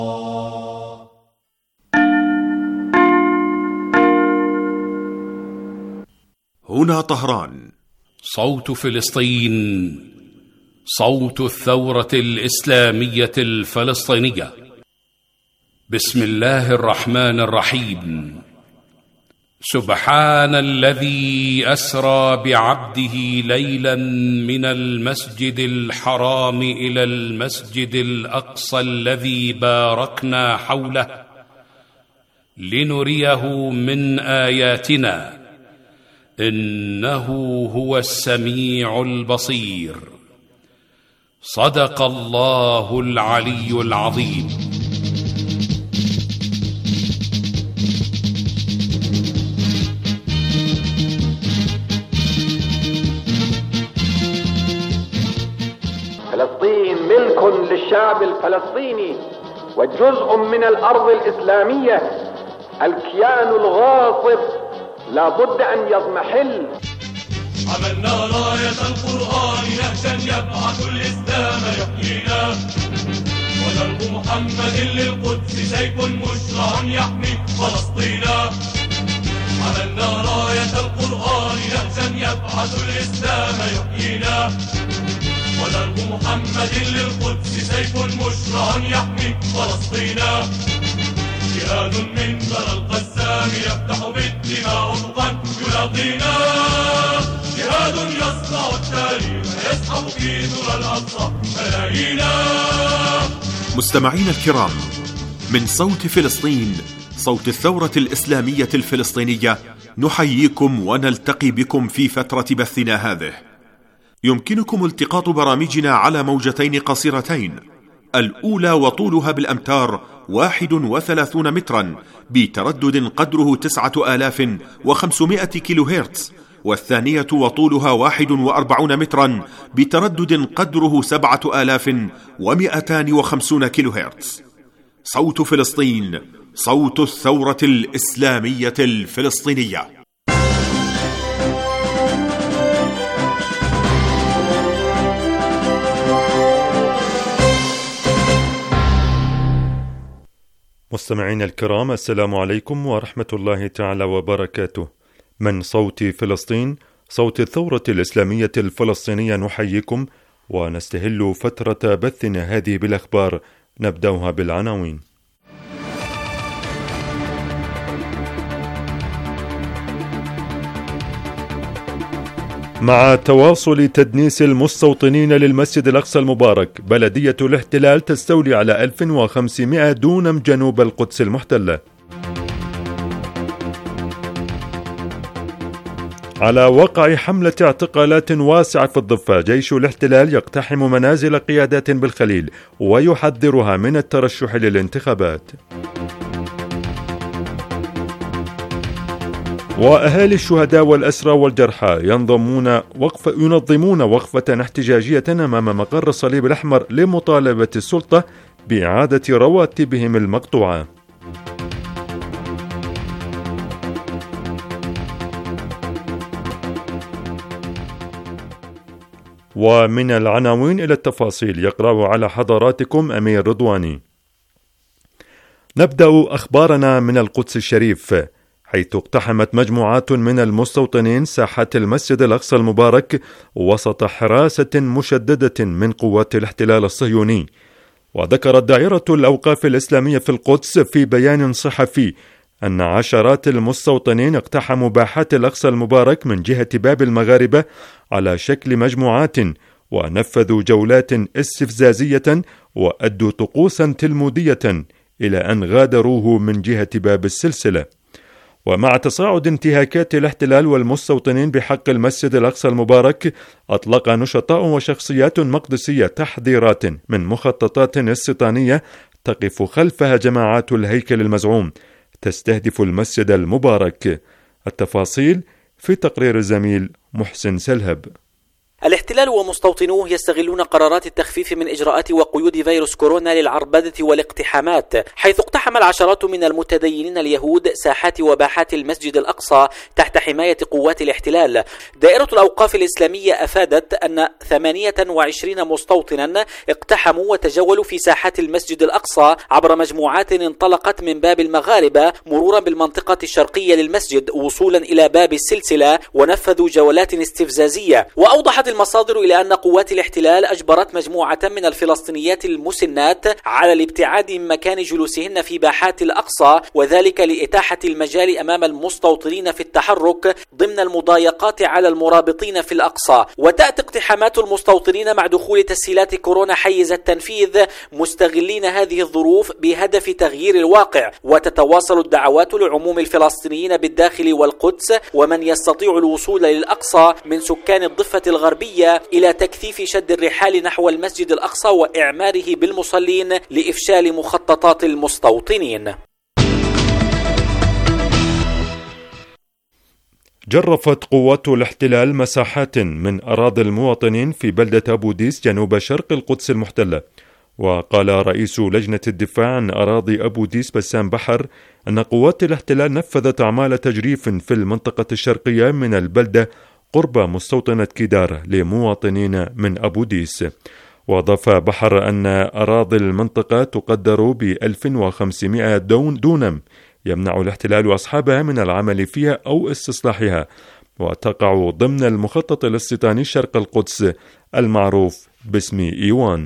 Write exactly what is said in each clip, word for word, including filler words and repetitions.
هنا طهران، صوت فلسطين، صوت الثورة الإسلامية الفلسطينية. بسم الله الرحمن الرحيم. سبحان الذي أسرى بعبده ليلا من المسجد الحرام إلى المسجد الأقصى الذي باركنا حوله لنريه من آياتنا إنه هو السميع البصير. صدق الله العلي العظيم. فلسطين ملك للشعب الفلسطيني وجزء من الأرض الإسلامية. الكيان الغاصب لا بد أن يضمحل. عملنا راية القرآن نهجا يبعث الإسلام يحيينا، ودرب محمد للقدس سيف مشرع يحمي فلسطينا. عملنا راية القرآن نهجا يبعث الإسلام يحيينا، ودرب محمد للقدس سيف مشرع يحمي فلسطينا. جهاد من ثرى القسام يفتح بالدماء أفقا يلاقينا، جهاد يصنع التاريخ يسحب في ثرى الأقصى ملايينا. مستمعين الكرام، من صوت فلسطين، صوت الثورة الإسلامية الفلسطينية، نحييكم ونلتقي بكم في فترة بثنا هذه. يمكنكم التقاط برامجنا على موجتين قصيرتين، الأولى وطولها بالأمتار واحد وثلاثون مترا بتردد قدره تسعة آلاف وخمسمائة كيلو هرتز، والثانية وطولها واحد وأربعون مترا بتردد قدره سبعة آلاف ومئتان وخمسون كيلو هرتز. صوت فلسطين، صوت الثورة الإسلامية الفلسطينية. مستمعين الكرام، السلام عليكم ورحمة الله تعالى وبركاته. من صوت فلسطين، صوت الثورة الإسلامية الفلسطينية، نحييكم ونستهل فترة بثنا هذه بالأخبار. نبدأها بالعناوين. مع تواصل تدنيس المستوطنين للمسجد الأقصى المبارك، بلدية الاحتلال تستولي على ألف وخمسمائة دونم جنوب القدس المحتلة. على وقع حملة اعتقالات واسعة في الضفة، جيش الاحتلال يقتحم منازل قيادات بالخليل ويحذرها من الترشح للانتخابات. وأهالي الشهداء والأسرى والجرحى ينظمون وقف ينظمون وقفة احتجاجية أمام مقر الصليب الأحمر لمطالبة السلطة بإعادة رواتبهم المقطوعة. ومن العناوين إلى التفاصيل، يقرأ على حضراتكم أمير رضواني. نبدأ أخبارنا من القدس الشريف، حيث اقتحمت مجموعات من المستوطنين ساحات المسجد الأقصى المبارك وسط حراسة مشددة من قوات الاحتلال الصهيوني. وذكرت دائرة الأوقاف الإسلامية في القدس في بيان صحفي أن عشرات المستوطنين اقتحموا باحات الأقصى المبارك من جهة باب المغاربة على شكل مجموعات، ونفذوا جولات استفزازية وأدوا طقوسا تلمودية إلى أن غادروه من جهة باب السلسلة. ومع تصاعد انتهاكات الاحتلال والمستوطنين بحق المسجد الأقصى المبارك، أطلق نشطاء وشخصيات مقدسية تحذيرات من مخططات استيطانية تقف خلفها جماعات الهيكل المزعوم تستهدف المسجد المبارك. التفاصيل في تقرير الزميل محسن سلهب. الاحتلال ومستوطنوه يستغلون قرارات التخفيف من إجراءات وقيود فيروس كورونا للعربدة والاقتحامات، حيث اقتحم العشرات من المتدينين اليهود ساحات وباحات المسجد الأقصى تحت حماية قوات الاحتلال. دائرة الأوقاف الإسلامية أفادت أن ثمانية وعشرين مستوطنا اقتحموا وتجولوا في ساحات المسجد الأقصى عبر مجموعات انطلقت من باب المغاربة مرورا بالمنطقة الشرقية للمسجد وصولا إلى باب السلسلة، ونفذوا جولات استفزازية. وأوضحت المصادر إلى أن قوات الاحتلال أجبرت مجموعة من الفلسطينيات المسنات على الابتعاد من مكان جلوسهن في باحات الأقصى، وذلك لإتاحة المجال أمام المستوطنين في التحرك ضمن المضايقات على المرابطين في الأقصى. وتأتي اقتحامات المستوطنين مع دخول تسهيلات كورونا حيز التنفيذ، مستغلين هذه الظروف بهدف تغيير الواقع. وتتواصل الدعوات لعموم الفلسطينيين بالداخل والقدس ومن يستطيع الوصول للأقصى من سكان الضفة الغربية إلى تكثيف شد الرحال نحو المسجد الأقصى وإعماره بالمصلين لإفشال مخططات المستوطنين. جرفت قوات الاحتلال مساحات من أراضي المواطنين في بلدة أبو ديس جنوب شرق القدس المحتلة. وقال رئيس لجنة الدفاع عن أراضي أبو ديس بسام بحر أن قوات الاحتلال نفذت أعمال تجريف في المنطقة الشرقية من البلدة قرب مستوطنة كيدار لمواطنين من أبو ديس. وأضاف بحر أن أراضي المنطقة تقدر ب ألف وخمسمائة دون دونم يمنع الاحتلال أصحابها من العمل فيها أو استصلاحها، وتقع ضمن المخطط الاستيطاني شرق القدس المعروف باسم إيوان.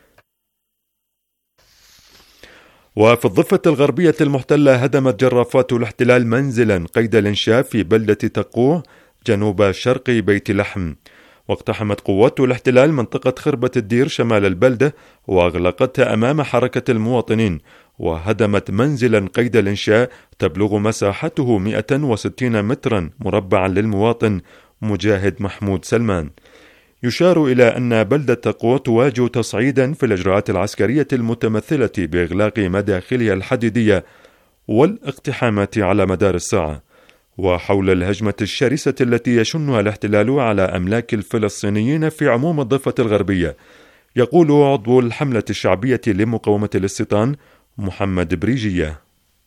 وفي الضفة الغربية المحتلة هدمت جرافات الاحتلال منزلا قيد الإنشاء في بلدة تقوع جنوب شرق بيت لحم. واقتحمت قوات الاحتلال منطقة خربة الدير شمال البلدة وأغلقتها أمام حركة المواطنين، وهدمت منزلا قيد الإنشاء تبلغ مساحته مئة وستين مترا مربعا للمواطن مجاهد محمود سلمان. يشار إلى أن بلدة تقوى تواجه تصعيدا في الإجراءات العسكرية المتمثلة بإغلاق مداخلها الحديدية والاقتحامات على مدار الساعة. وحول الهجمة الشرسة التي يشنها الاحتلال على أملاك الفلسطينيين في عموم الضفة الغربية، يقول عضو الحملة الشعبية لمقاومة الاستيطان محمد بريجية: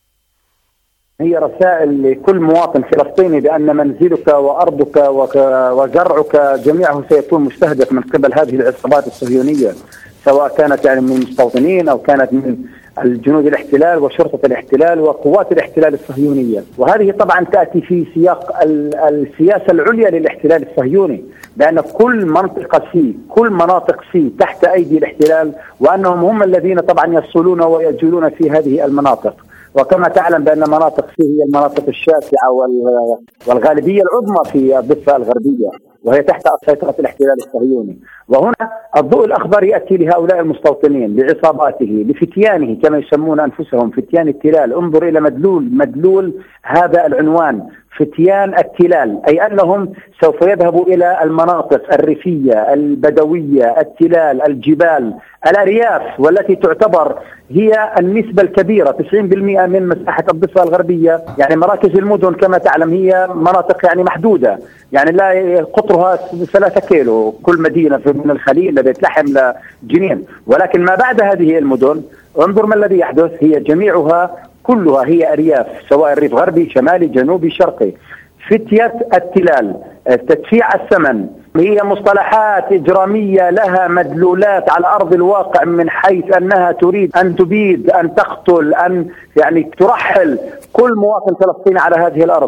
هي رسائل لكل مواطن فلسطيني بأن منزلك وأرضك وزرعك جميعه سيكون مستهدف من قبل هذه العصابات الصهيونية، سواء كانت يعني من المستوطنين أو كانت من الجنود الاحتلال وشرطة الاحتلال وقوات الاحتلال الصهيونية. وهذه طبعا تأتي في سياق السياسة العليا للاحتلال الصهيوني، لأن كل منطقة سي كل مناطق سي تحت أيدي الاحتلال، وأنهم هم الذين طبعا يصولون ويجولون في هذه المناطق. وكما تعلم بأن مناطق سي هي المناطق الشاسعة والغالبية العظمى في الضفة الغربية، وهي تحت سيطرة الاحتلال الصهيوني. وهنا الضوء الأخضر يأتي لهؤلاء المستوطنين لعصاباته لفتيانه كما يسمون أنفسهم فتيان التلال. انظر إلى مدلول مدلول هذا العنوان، فتيان التلال، أي أنهم سوف يذهبوا إلى المناطق الريفية البدوية التلال الجبال الأرياف، والتي تعتبر هي النسبة الكبيرة تسعين بالمئة من مساحة الضفة الغربية. يعني مراكز المدن كما تعلم هي مناطق يعني محدودة، يعني لا قطرها ثلاثة كيلو كل مدينة من الخليل لبيت لحم لجنين، ولكن ما بعد هذه المدن انظر ما الذي يحدث، هي جميعها كلها هي أرياف، سواء الريف غربي شمالي جنوبي شرقي. فتية التلال، تدفيع الثمن، هي مصطلحات إجرامية لها مدلولات على أرض الواقع، من حيث أنها تريد أن تبيد أن تقتل أن يعني ترحل كل مواطن فلسطيني على هذه الأرض.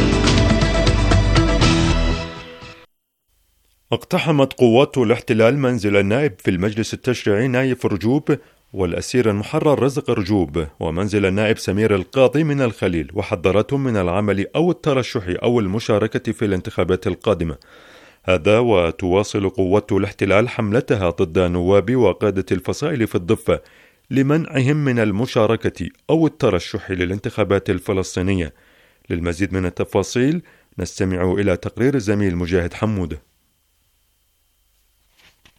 اقتحمت قوات الاحتلال منزل النائب في المجلس التشريعي نايف رجوب والأسير المحرر رزق رجوب ومنزل النائب سمير القاضي من الخليل، وحذرتهم من العمل أو الترشح أو المشاركة في الانتخابات القادمة. هذا وتواصل قوات الاحتلال حملتها ضد نواب وقادة الفصائل في الضفة لمنعهم من المشاركة أو الترشح للانتخابات الفلسطينية. للمزيد من التفاصيل نستمع إلى تقرير الزميل مجاهد حمود.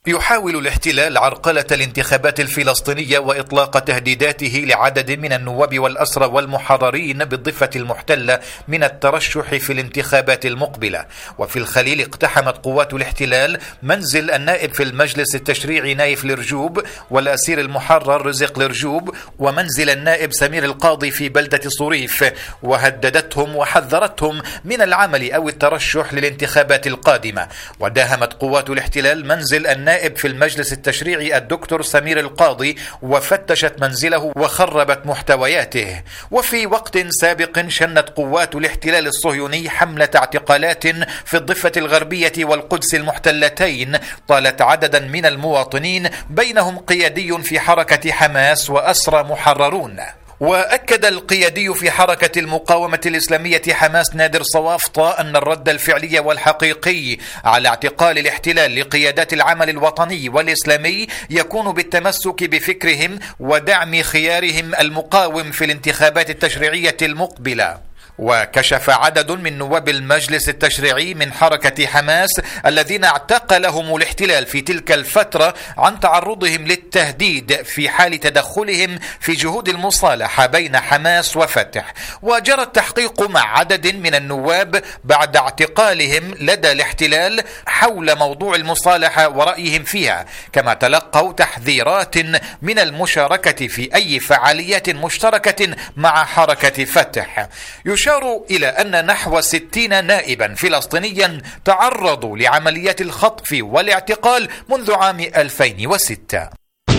يحاول الاحتلال عرقلة الانتخابات الفلسطينية وإطلاق تهديداته لعدد من النواب والأسرى والمحررين بالضفة المحتلة من الترشح في الانتخابات المقبلة. وفي الخليل اقتحمت قوات الاحتلال منزل النائب في المجلس التشريعي نايف الرجوب والأسير المحرر رزق الرجوب ومنزل النائب سمير القاضي في بلدة صريف، وهددتهم وحذرتهم من العمل أو الترشح للانتخابات القادمة. وداهمت قوات الاحتلال منزل النائب في المجلس التشريعي الدكتور سمير القاضي وفتشت منزله وخربت محتوياته. وفي وقت سابق شنت قوات الاحتلال الصهيوني حملة اعتقالات في الضفة الغربية والقدس المحتلتين طالت عددا من المواطنين بينهم قيادي في حركة حماس وأسرى محررون. وأكد القيادي في حركة المقاومة الإسلامية حماس نادر صوافطة أن الرد الفعلي والحقيقي على اعتقال الاحتلال لقيادات العمل الوطني والإسلامي يكون بالتمسك بفكرهم ودعم خيارهم المقاوم في الانتخابات التشريعية المقبلة. وكشف عدد من نواب المجلس التشريعي من حركة حماس الذين اعتقلهم الاحتلال في تلك الفترة عن تعرضهم للتهديد في حال تدخلهم في جهود المصالحة بين حماس وفتح. وجرى التحقيق مع عدد من النواب بعد اعتقالهم لدى الاحتلال حول موضوع المصالحة ورأيهم فيها، كما تلقوا تحذيرات من المشاركة في أي فعاليات مشتركة مع حركة فتح. يشار إلى أن نحو ستين نائبا فلسطينيا تعرضوا لعمليات الخطف والاعتقال منذ عام ألفين وستة.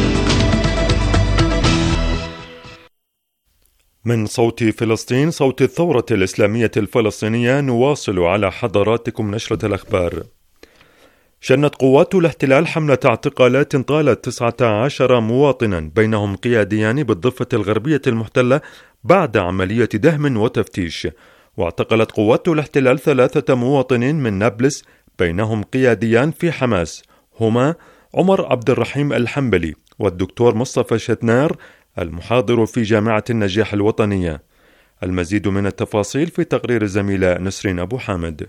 من صوت فلسطين، صوت الثورة الإسلامية الفلسطينية، نواصل على حضراتكم نشرة الأخبار. شنت قوات الاحتلال حملة اعتقالات طالت تسعة عشر مواطنا بينهم قياديان بالضفة الغربية المحتلة بعد عملية دهم وتفتيش. واعتقلت قوات الاحتلال ثلاثة مواطنين من نابلس بينهم قياديان في حماس هما عمر عبد الرحيم الحنبلي والدكتور مصطفى شتنار المحاضر في جامعة النجاح الوطنية. المزيد من التفاصيل في تقرير الزميلة نسرين أبو حامد.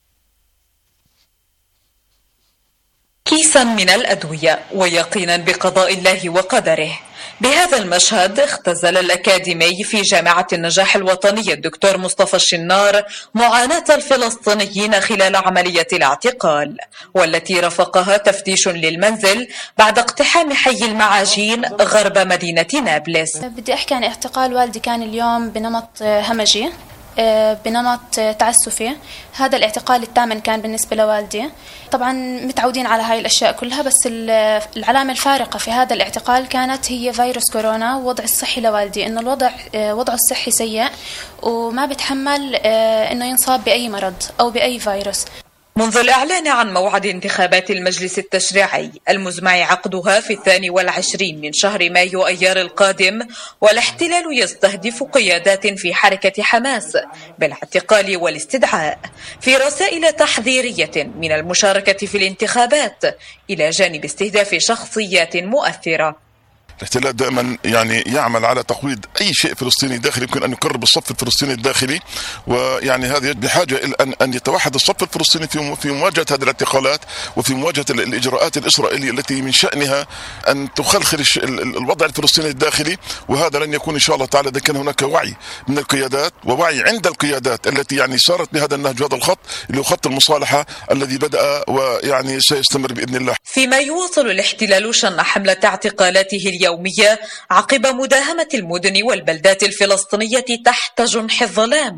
كيسا من الأدوية ويقينا بقضاء الله وقدره. بهذا المشهد اختزل الأكاديمي في جامعة النجاح الوطني الدكتور مصطفى الشنار معاناة الفلسطينيين خلال عملية الاعتقال، والتي رافقها تفتيش للمنزل بعد اقتحام حي المعاجين غرب مدينة نابلس. بدي أحكي عن اعتقال والدي. كان اليوم بنمط همجي، بنمط تعسفي. هذا الاعتقال الثامن كان بالنسبة لوالدي. طبعا متعودين على هاي الأشياء كلها، بس العلامة الفارقة في هذا الاعتقال كانت هي فيروس كورونا ووضع الصحي لوالدي، إنه الوضع وضعه الصحي سيء وما بتحمل إنه ينصاب بأي مرض أو بأي فيروس. منذ الإعلان عن موعد انتخابات المجلس التشريعي المزمع عقدها في الثاني والعشرين من شهر مايو أيار القادم، والاحتلال يستهدف قيادات في حركة حماس بالاعتقال والاستدعاء في رسائل تحذيرية من المشاركة في الانتخابات إلى جانب استهداف شخصيات مؤثرة. الاحتلال دائما يعني يعمل على تقويض اي شيء فلسطيني داخلي يمكن ان يقرب الصف الفلسطيني الداخلي، ويعني هذه بحاجه الى ان ان يتوحد الصف الفلسطيني في في مواجهه هذه الاعتقالات وفي مواجهه الاجراءات الاسرائيليه التي من شانها ان تخلخل الوضع الفلسطيني الداخلي. وهذا لن يكون ان شاء الله تعالى اذا كان هناك وعي من القيادات ووعي عند القيادات التي يعني سارت بهذا النهج وهذا الخط اللي هو خط المصالحه الذي بدا ويعني سيستمر باذن الله. فيما يواصل الاحتلال شن حمله اعتقالاته اليومية عقب مداهمة المدن والبلدات الفلسطينية تحت جنح الظلام.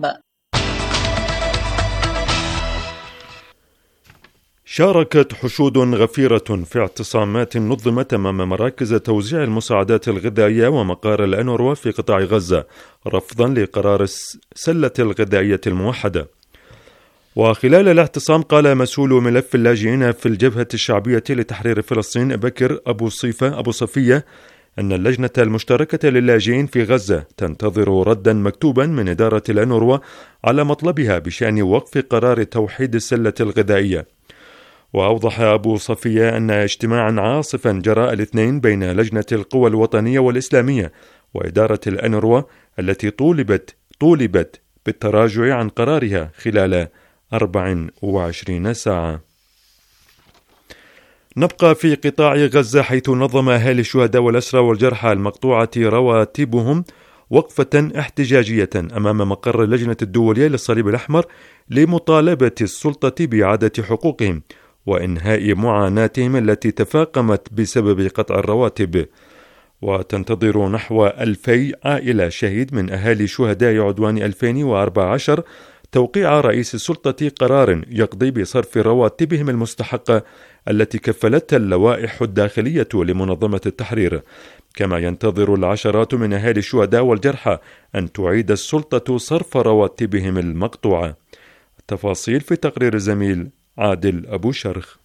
شاركت حشود غفيرة في اعتصامات نظمت أمام مراكز توزيع المساعدات الغذائية ومقار الأنوروا في قطاع غزة رفضا لقرار السلة الغذائية الموحدة. وخلال الاعتصام قال مسؤول ملف اللاجئين في الجبهة الشعبية لتحرير فلسطين بكر أبو صيفة أبو صفية أن اللجنة المشتركة للاجئين في غزة تنتظر ردا مكتوبا من إدارة الأنوروا على مطلبها بشأن وقف قرار توحيد السلة الغذائية. وأوضح أبو صفية أن اجتماعا عاصفا جرى الاثنين بين لجنة القوى الوطنية والإسلامية وإدارة الأنوروا التي طولبت طولبت بالتراجع عن قرارها خلال أربع وعشرين ساعة. نبقى في قطاع غزة، حيث نظم أهالي الشهداء والأسرى والجرحى المقطوعة رواتبهم وقفة احتجاجية أمام مقر اللجنة الدولية للصليب الأحمر لمطالبة السلطة بإعادة حقوقهم وإنهاء معاناتهم التي تفاقمت بسبب قطع الرواتب. وتنتظر نحو ألفي عائلة شهيد من أهالي شهداء عدوان ألفين وأربعة عشر توقيع رئيس السلطة قرار يقضي بصرف رواتبهم المستحقة التي كفلتها اللوائح الداخلية لمنظمة التحرير. كما ينتظر العشرات من أهالي الشهداء والجرحى أن تعيد السلطة صرف رواتبهم المقطوعة. التفاصيل في تقرير الزميل عادل أبو شرخ.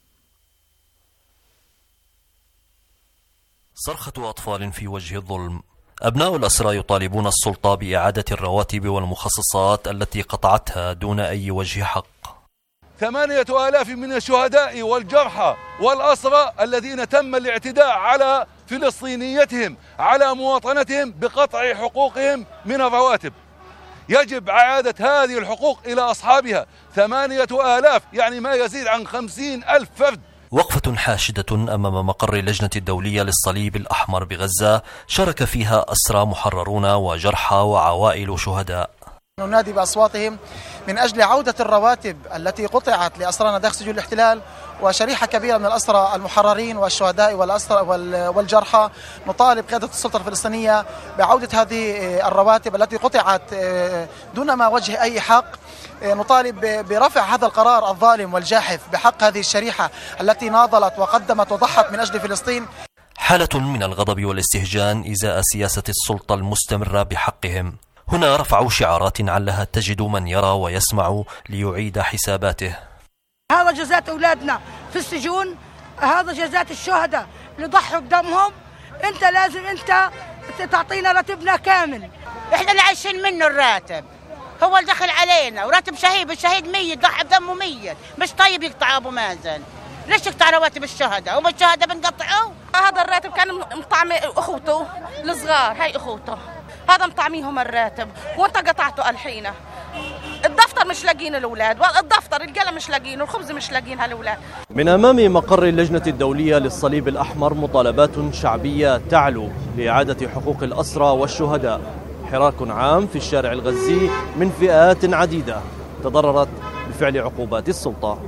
صرخة أطفال في وجه الظلم. أبناء الأسرى يطالبون السلطة بإعادة الرواتب والمخصصات التي قطعتها دون أي وجه حق. ثمانية آلاف من الشهداء والجرحى والأسرى الذين تم الاعتداء على فلسطينيتهم، على مواطنتهم، بقطع حقوقهم من الرواتب. يجب إعادة هذه الحقوق إلى أصحابها. ثمانية آلاف يعني ما يزيد عن خمسين ألف فرد. وقفة حاشدة أمام مقر اللجنة الدولية للصليب الأحمر بغزة شارك فيها أسرى محررون وجرحى وعوائل شهداء. ننادي بأصواتهم من أجل عودة الرواتب التي قطعت لأسرانا داخل سجون الاحتلال وشريحة كبيرة من الأسرى المحررين والشهداء والأسرى والجرحى. نطالب قيادة السلطة الفلسطينية بعودة هذه الرواتب التي قطعت دون ما وجه أي حق. نطالب برفع هذا القرار الظالم والجاحف بحق هذه الشريحة التي ناضلت وقدمت وضحت من أجل فلسطين. حالة من الغضب والاستهجان إزاء سياسة السلطة المستمرة بحقهم. هنا رفعوا شعارات علها تجد من يرى ويسمع ليعيد حساباته. هذا جزاء أولادنا في السجون، هذا جزاء الشهداء اللي ضحوا بدمهم. أنت لازم أنت تعطينا راتبنا كامل. إحنا اللي عايشين منه الراتب، هو اللي دخل علينا، وراتب شهيد، الشهيد ميت ضحى بدمه ميت. مش طيب يقطع أبو مازن. ليش يقطع رواتب الشهداء؟ هم الشهداء بنقطعه؟ هذا الراتب كان مطعم أخوته الصغار، هاي أخوته، هذا مطعميهم الراتب وانت قطعته الحين. الدفتر مش لاقين الاولاد، الدفتر القلم مش لاقينه، الخبز مش لاقينها الاولاد. من امام مقر اللجنة الدولية للصليب الاحمر مطالبات شعبية تعلو لاعادة حقوق الاسرى والشهداء. حراك عام في الشارع الغزي من فئات عديدة تضررت بفعل عقوبات السلطة.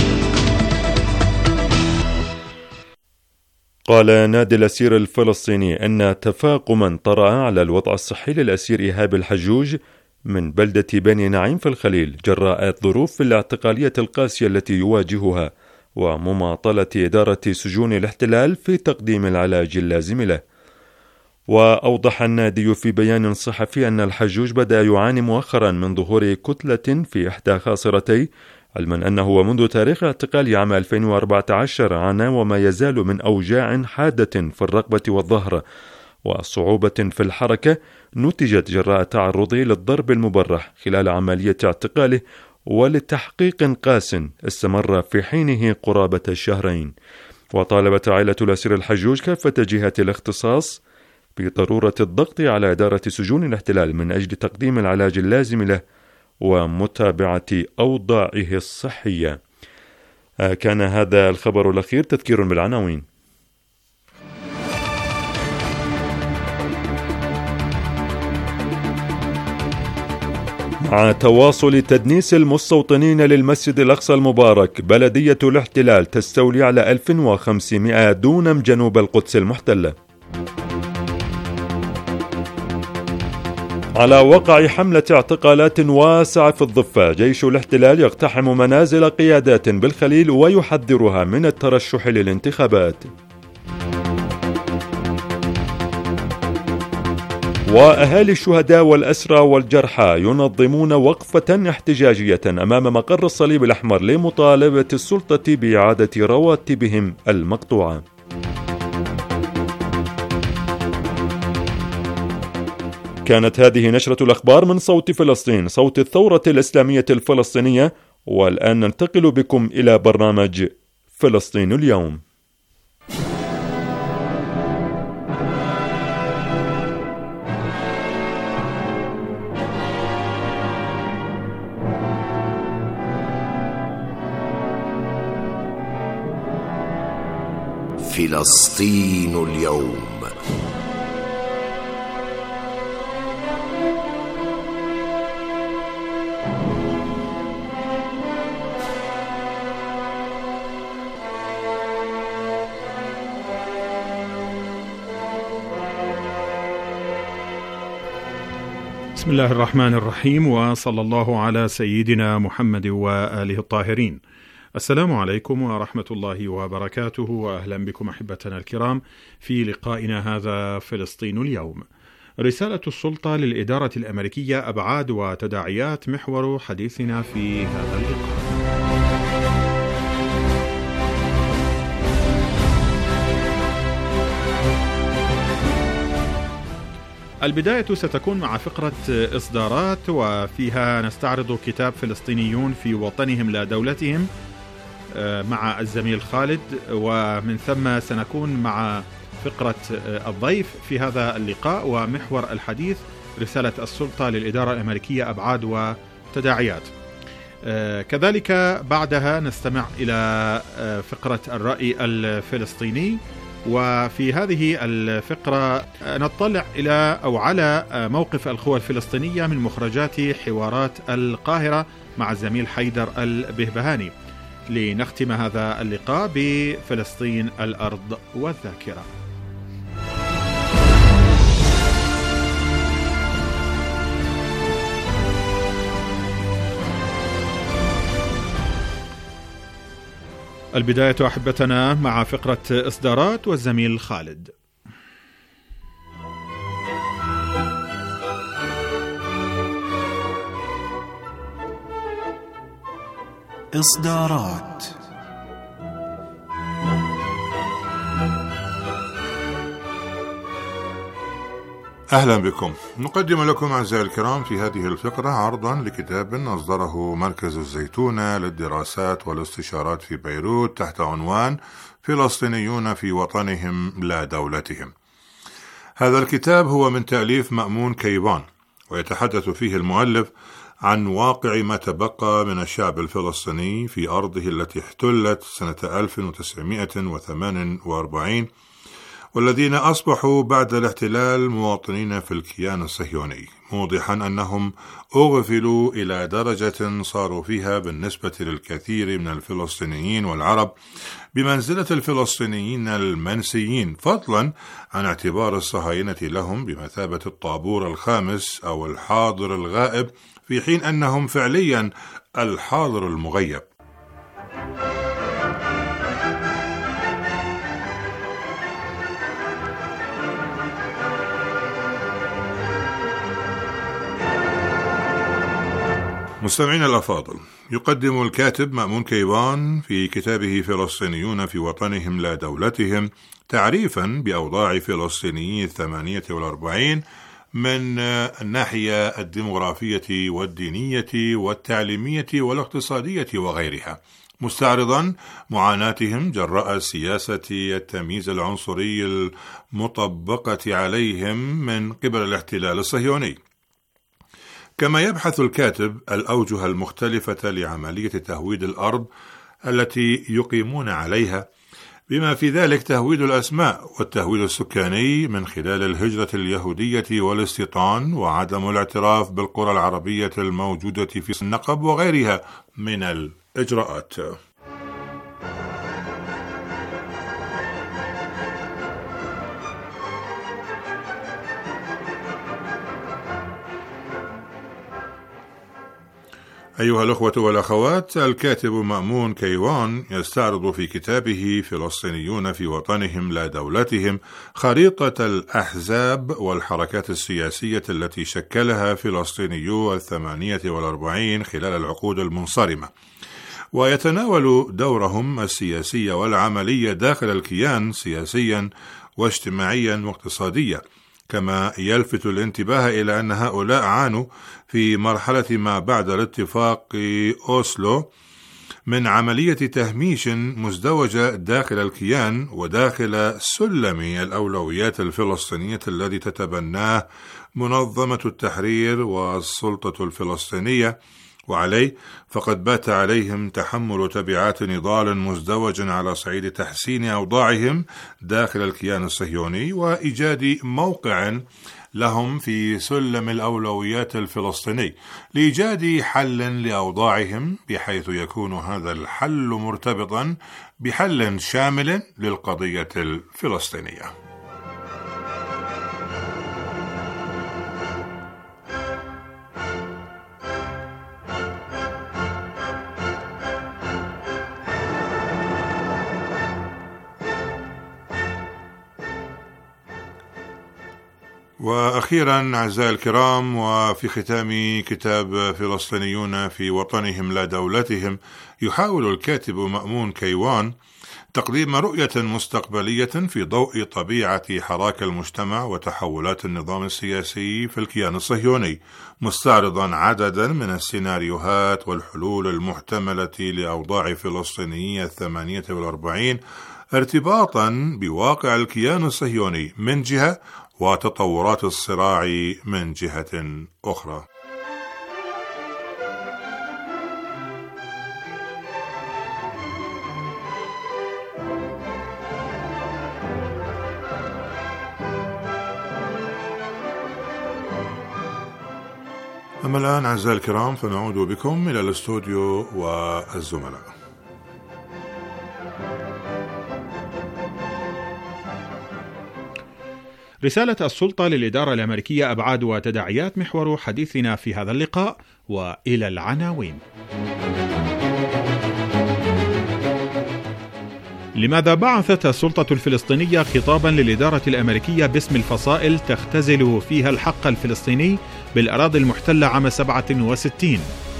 قال نادي الأسير الفلسطيني أن تفاقما طرأ على الوضع الصحي للأسير إيهاب الحجوج من بلدة بني نعيم في الخليل جراء الظروف الاعتقالية القاسية التي يواجهها ومماطلة إدارة سجون الاحتلال في تقديم العلاج اللازم له. وأوضح النادي في بيان صحفي أن الحجوج بدأ يعاني مؤخرا من ظهور كتلة في إحدى خاصرتيه، علما أنه منذ تاريخ اعتقال عام ألفين وأربعة عشر عانى وما يزال من أوجاع حادة في الرقبة والظهر وصعوبة في الحركة نتجت جراء تعرضه للضرب المبرح خلال عملية اعتقاله ولتحقيق قاس استمر في حينه قرابة الشهرين. وطالبت عائلة الأسير الحجوج كافة جهات الاختصاص بضرورة الضغط على إدارة سجون الاحتلال من أجل تقديم العلاج اللازم له ومتابعة أوضاعه الصحية. كان هذا الخبر الأخير. تذكير بالعناوين. مع تواصل تدنيس المستوطنين للمسجد الأقصى المبارك، بلدية الاحتلال تستولي على ألف وخمسمائة دونم جنوب القدس المحتلة. على وقع حملة اعتقالات واسعة في الضفة، جيش الاحتلال يقتحم منازل قيادات بالخليل ويحذرها من الترشح للانتخابات. وأهالي الشهداء والأسرى والجرحى ينظمون وقفة احتجاجية أمام مقر الصليب الأحمر لمطالبة السلطة بإعادة رواتبهم المقطوعة. كانت هذه نشرة الأخبار من صوت فلسطين، صوت الثورة الإسلامية الفلسطينية. والآن ننتقل بكم إلى برنامج فلسطين اليوم. فلسطين اليوم. بسم الله الرحمن الرحيم، وصلى الله على سيدنا محمد وآله الطاهرين. السلام عليكم ورحمة الله وبركاته، وأهلا بكم أحبتنا الكرام في لقائنا هذا فلسطين اليوم. رسالة السلطة للإدارة الأمريكية، أبعاد وتداعيات، محور حديثنا في هذا اللقاء. البداية ستكون مع فقرة إصدارات، وفيها نستعرض كتاب فلسطينيون في وطنهم لا دولتهم مع الزميل خالد، ومن ثم سنكون مع فقرة الضيف في هذا اللقاء، ومحور الحديث رسالة السلطة للإدارة الأمريكية، أبعاد وتداعيات. كذلك بعدها نستمع إلى فقرة الرأي الفلسطيني، وفي هذه الفقرة نطلع إلى أو على موقف القوى الفلسطينية من مخرجات حوارات القاهرة مع الزميل حيدر البهبهاني، لنختم هذا اللقاء بفلسطين الأرض والذاكرة. البداية أحبتنا مع فقرة إصدارات والزميل خالد. إصدارات. أهلا بكم. نقدم لكم أعزائي الكرام في هذه الفقرة عرضا لكتاب أصدره مركز الزيتونة للدراسات والاستشارات في بيروت تحت عنوان فلسطينيون في وطنهم لا دولتهم. هذا الكتاب هو من تأليف مأمون كيوان، ويتحدث فيه المؤلف عن واقع ما تبقى من الشعب الفلسطيني في أرضه التي احتلت سنة ألف وتسعمائة وثمانية وأربعين، والذين أصبحوا بعد الاحتلال مواطنين في الكيان الصهيوني، موضحا أنهم أغفلوا إلى درجة صاروا فيها بالنسبة للكثير من الفلسطينيين والعرب بمنزلة الفلسطينيين المنسيين، فضلا عن اعتبار الصهاينة لهم بمثابة الطابور الخامس أو الحاضر الغائب، في حين أنهم فعليا الحاضر المغيب. مستمعين الأفاضل، يقدم الكاتب مأمون كيوان في كتابه فلسطينيون في وطنهم لا دولتهم تعريفا بأوضاع فلسطينيي الثمانية والأربعين من الناحية الديمغرافية والدينية والتعليمية والاقتصادية وغيرها، مستعرضا معاناتهم جراء سياسة التمييز العنصري المطبقة عليهم من قبل الاحتلال الصهيوني. كما يبحث الكاتب الأوجه المختلفة لعملية تهويد الأرض التي يقيمون عليها، بما في ذلك تهويد الأسماء والتهويد السكاني من خلال الهجرة اليهودية والاستيطان وعدم الاعتراف بالقرى العربية الموجودة في النقب وغيرها من الإجراءات. أيها الأخوة والأخوات، الكاتب مأمون كيوان يستعرض في كتابه فلسطينيون في وطنهم لا دولتهم خريطة الأحزاب والحركات السياسية التي شكلها فلسطينيو الثمانية والأربعين خلال العقود المنصرمة، ويتناول دورهم السياسي والعملي داخل الكيان سياسيا واجتماعيا واقتصاديا. كما يلفت الانتباه إلى أن هؤلاء عانوا في مرحلة ما بعد الاتفاق أوسلو من عملية تهميش مزدوجة داخل الكيان وداخل سلم الأولويات الفلسطينية الذي تتبناه منظمة التحرير والسلطة الفلسطينية، وعليه فقد بات عليهم تحمل تبعات نضال مزدوج على صعيد تحسين أوضاعهم داخل الكيان الصهيوني وإيجاد موقع لهم في سلم الأولويات الفلسطيني لإيجاد حل لأوضاعهم، بحيث يكون هذا الحل مرتبطا بحل شامل للقضية الفلسطينية. وأخيرا أعزائي الكرام، وفي ختام كتاب فلسطينيون في وطنهم لا دولتهم، يحاول الكاتب مأمون كيوان تقديم رؤية مستقبلية في ضوء طبيعة حراك المجتمع وتحولات النظام السياسي في الكيان الصهيوني، مستعرضا عددا من السيناريوهات والحلول المحتملة لأوضاع فلسطينية الثمانية والأربعين ارتباطا بواقع الكيان الصهيوني من جهة وتطورات الصراع من جهة أخرى. أما الآن أعزائي الكرام فنعود بكم إلى الاستوديو والزملاء. رسالة السلطة للإدارة الأمريكية أبعاد وتداعيات محور حديثنا في هذا اللقاء، وإلى العناوين. لماذا بعثت السلطة الفلسطينية خطابا للإدارة الأمريكية باسم الفصائل تختزل فيها الحق الفلسطيني بالأراضي المحتلة عام سبعة وستين؟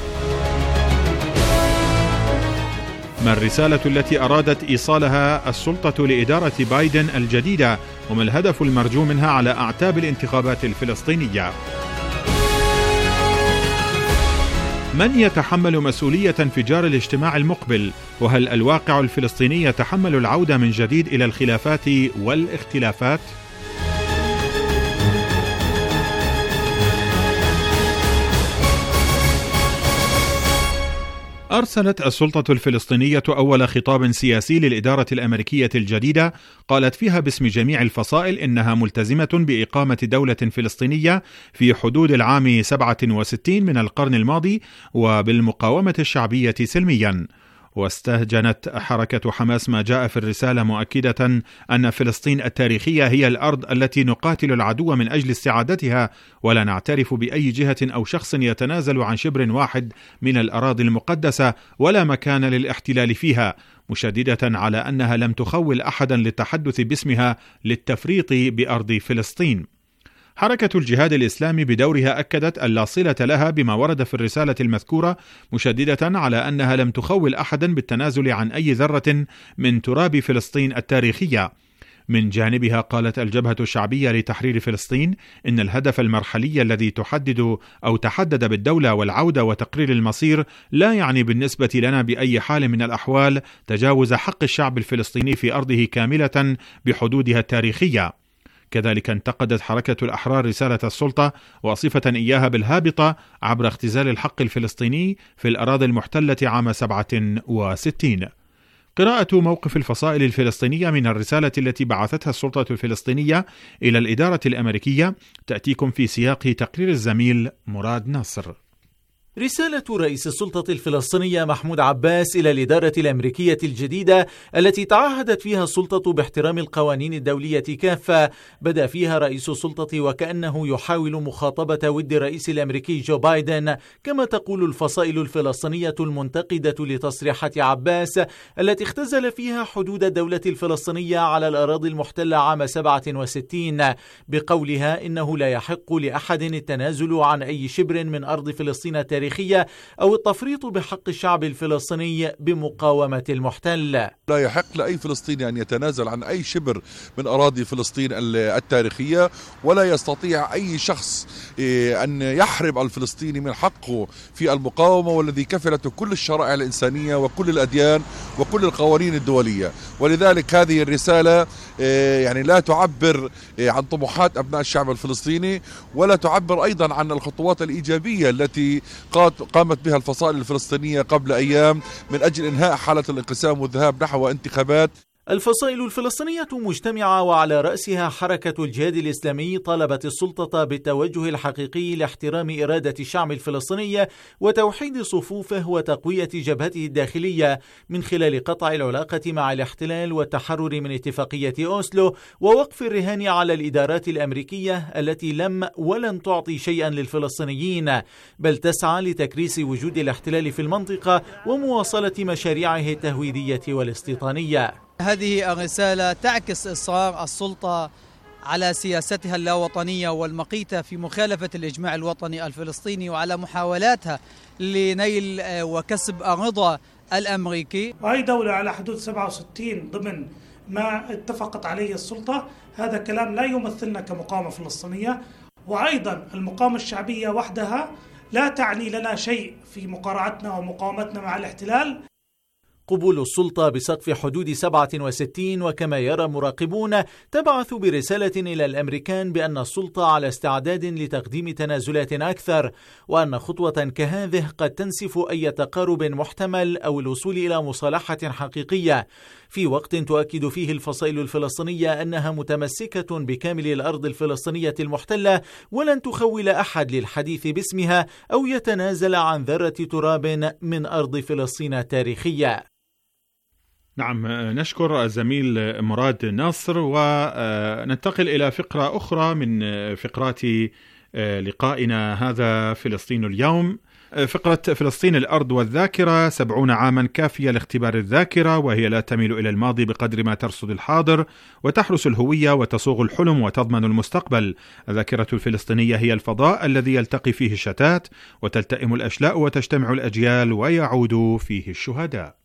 ما الرسالة التي أرادت إيصالها السلطة لإدارة بايدن الجديدة، وما الهدف المرجو منها على أعتاب الانتخابات الفلسطينية؟ من يتحمل مسؤولية انفجار الاجتماع المقبل؟ وهل الواقع الفلسطيني يتحمل العودة من جديد إلى الخلافات والاختلافات؟ أرسلت السلطة الفلسطينية أول خطاب سياسي للإدارة الأمريكية الجديدة، قالت فيها باسم جميع الفصائل إنها ملتزمة بإقامة دولة فلسطينية في حدود العام سبعة وستين من القرن الماضي وبالمقاومة الشعبية سلميا. واستهجنت حركة حماس ما جاء في الرسالة، مؤكدة أن فلسطين التاريخية هي الأرض التي نقاتل العدو من أجل استعادتها، ولا نعترف بأي جهة أو شخص يتنازل عن شبر واحد من الأراضي المقدسة ولا مكان للاحتلال فيها، مشددة على أنها لم تخول أحدا للتحدث باسمها للتفريط بأرض فلسطين. حركة الجهاد الإسلامي بدورها أكدت أن لا صلة لها بما ورد في الرسالة المذكورة، مشددة على أنها لم تخول أحدا بالتنازل عن أي ذرة من تراب فلسطين التاريخية. من جانبها قالت الجبهة الشعبية لتحرير فلسطين إن الهدف المرحلي الذي تحدد أو تحدد بالدولة والعودة وتقرير المصير لا يعني بالنسبة لنا بأي حال من الأحوال تجاوز حق الشعب الفلسطيني في أرضه كاملة بحدودها التاريخية. كذلك انتقدت حركة الأحرار رسالة السلطة وصفة إياها بالهابطة عبر اختزال الحق الفلسطيني في الأراضي المحتلة عام سبعة وستين. قراءة موقف الفصائل الفلسطينية من الرسالة التي بعثتها السلطة الفلسطينية إلى الإدارة الأمريكية تأتيكم في سياق تقرير الزميل مراد ناصر. رسالة رئيس السلطة الفلسطينية محمود عباس إلى الإدارة الأمريكية الجديدة التي تعهدت فيها السلطة باحترام القوانين الدولية كافة، بدأ فيها رئيس السلطة وكأنه يحاول مخاطبة ود الرئيس الأمريكي جو بايدن، كما تقول الفصائل الفلسطينية المنتقدة لتصريحات عباس التي اختزل فيها حدود الدولة الفلسطينية على الأراضي المحتلة عام سبعة وستين، بقولها إنه لا يحق لأحد التنازل عن أي شبر من أرض فلسطين التاريخية أو التفريط بحق الشعب الفلسطيني بمقاومة المحتل. لا يحق لأي فلسطيني أن يتنازل عن أي شبر من أراضي فلسطين التاريخية، ولا يستطيع أي شخص أن يحرم الفلسطيني من حقه في المقاومة، والذي كفلته كل الشرائع الإنسانية وكل الأديان وكل القوانين الدولية. ولذلك هذه الرسالة يعني لا تعبر عن طموحات أبناء الشعب الفلسطيني، ولا تعبر أيضا عن الخطوات الإيجابية التي قامت بها الفصائل الفلسطينية قبل أيام من أجل إنهاء حالة الانقسام والذهاب نحو انتخابات. الفصائل الفلسطينية مجتمعة وعلى رأسها حركة الجهاد الإسلامي طالبت السلطة بالتوجه الحقيقي لاحترام إرادة الشعب الفلسطيني وتوحيد صفوفه وتقوية جبهته الداخلية من خلال قطع العلاقة مع الاحتلال والتحرر من اتفاقية أوسلو ووقف الرهان على الإدارات الأمريكية التي لم ولن تعطي شيئا للفلسطينيين، بل تسعى لتكريس وجود الاحتلال في المنطقة ومواصلة مشاريعه التهويدية والاستيطانية. هذه الرسالة تعكس إصرار السلطة على سياستها اللاوطنية والمقيتة في مخالفة الإجماع الوطني الفلسطيني وعلى محاولاتها لنيل وكسب الرضا الأمريكي. وأي دولة على حدود سبعة وستين ضمن ما اتفقت عليه السلطة، هذا كلام لا يمثلنا كمقاومة فلسطينية. وأيضا المقاومة الشعبية وحدها لا تعني لنا شيء في مقارعتنا ومقاومتنا مع الاحتلال. قبول السلطة بسقف حدود سبعة وستين وكما يرى مراقبون تبعث برسالة إلى الأمريكان بأن السلطة على استعداد لتقديم تنازلات أكثر، وأن خطوة كهذه قد تنسف أي تقارب محتمل أو الوصول إلى مصالحة حقيقية، في وقت تؤكد فيه الفصائل الفلسطينية أنها متمسكة بكامل الأرض الفلسطينية المحتلة ولن تخول أحد للحديث باسمها أو يتنازل عن ذرة تراب من أرض فلسطين التاريخية. نعم، نشكر الزميل مراد ناصر، وننتقل إلى فقرة أخرى من فقرات لقائنا هذا فلسطين اليوم. فقرة فلسطين الأرض والذاكرة. سبعون عاما كافية لاختبار الذاكرة، وهي لا تميل إلى الماضي بقدر ما ترصد الحاضر وتحرس الهوية وتصوغ الحلم وتضمن المستقبل. الذاكرة الفلسطينية هي الفضاء الذي يلتقي فيه الشتات وتلتئم الأشلاء وتجتمع الأجيال ويعود فيه الشهداء.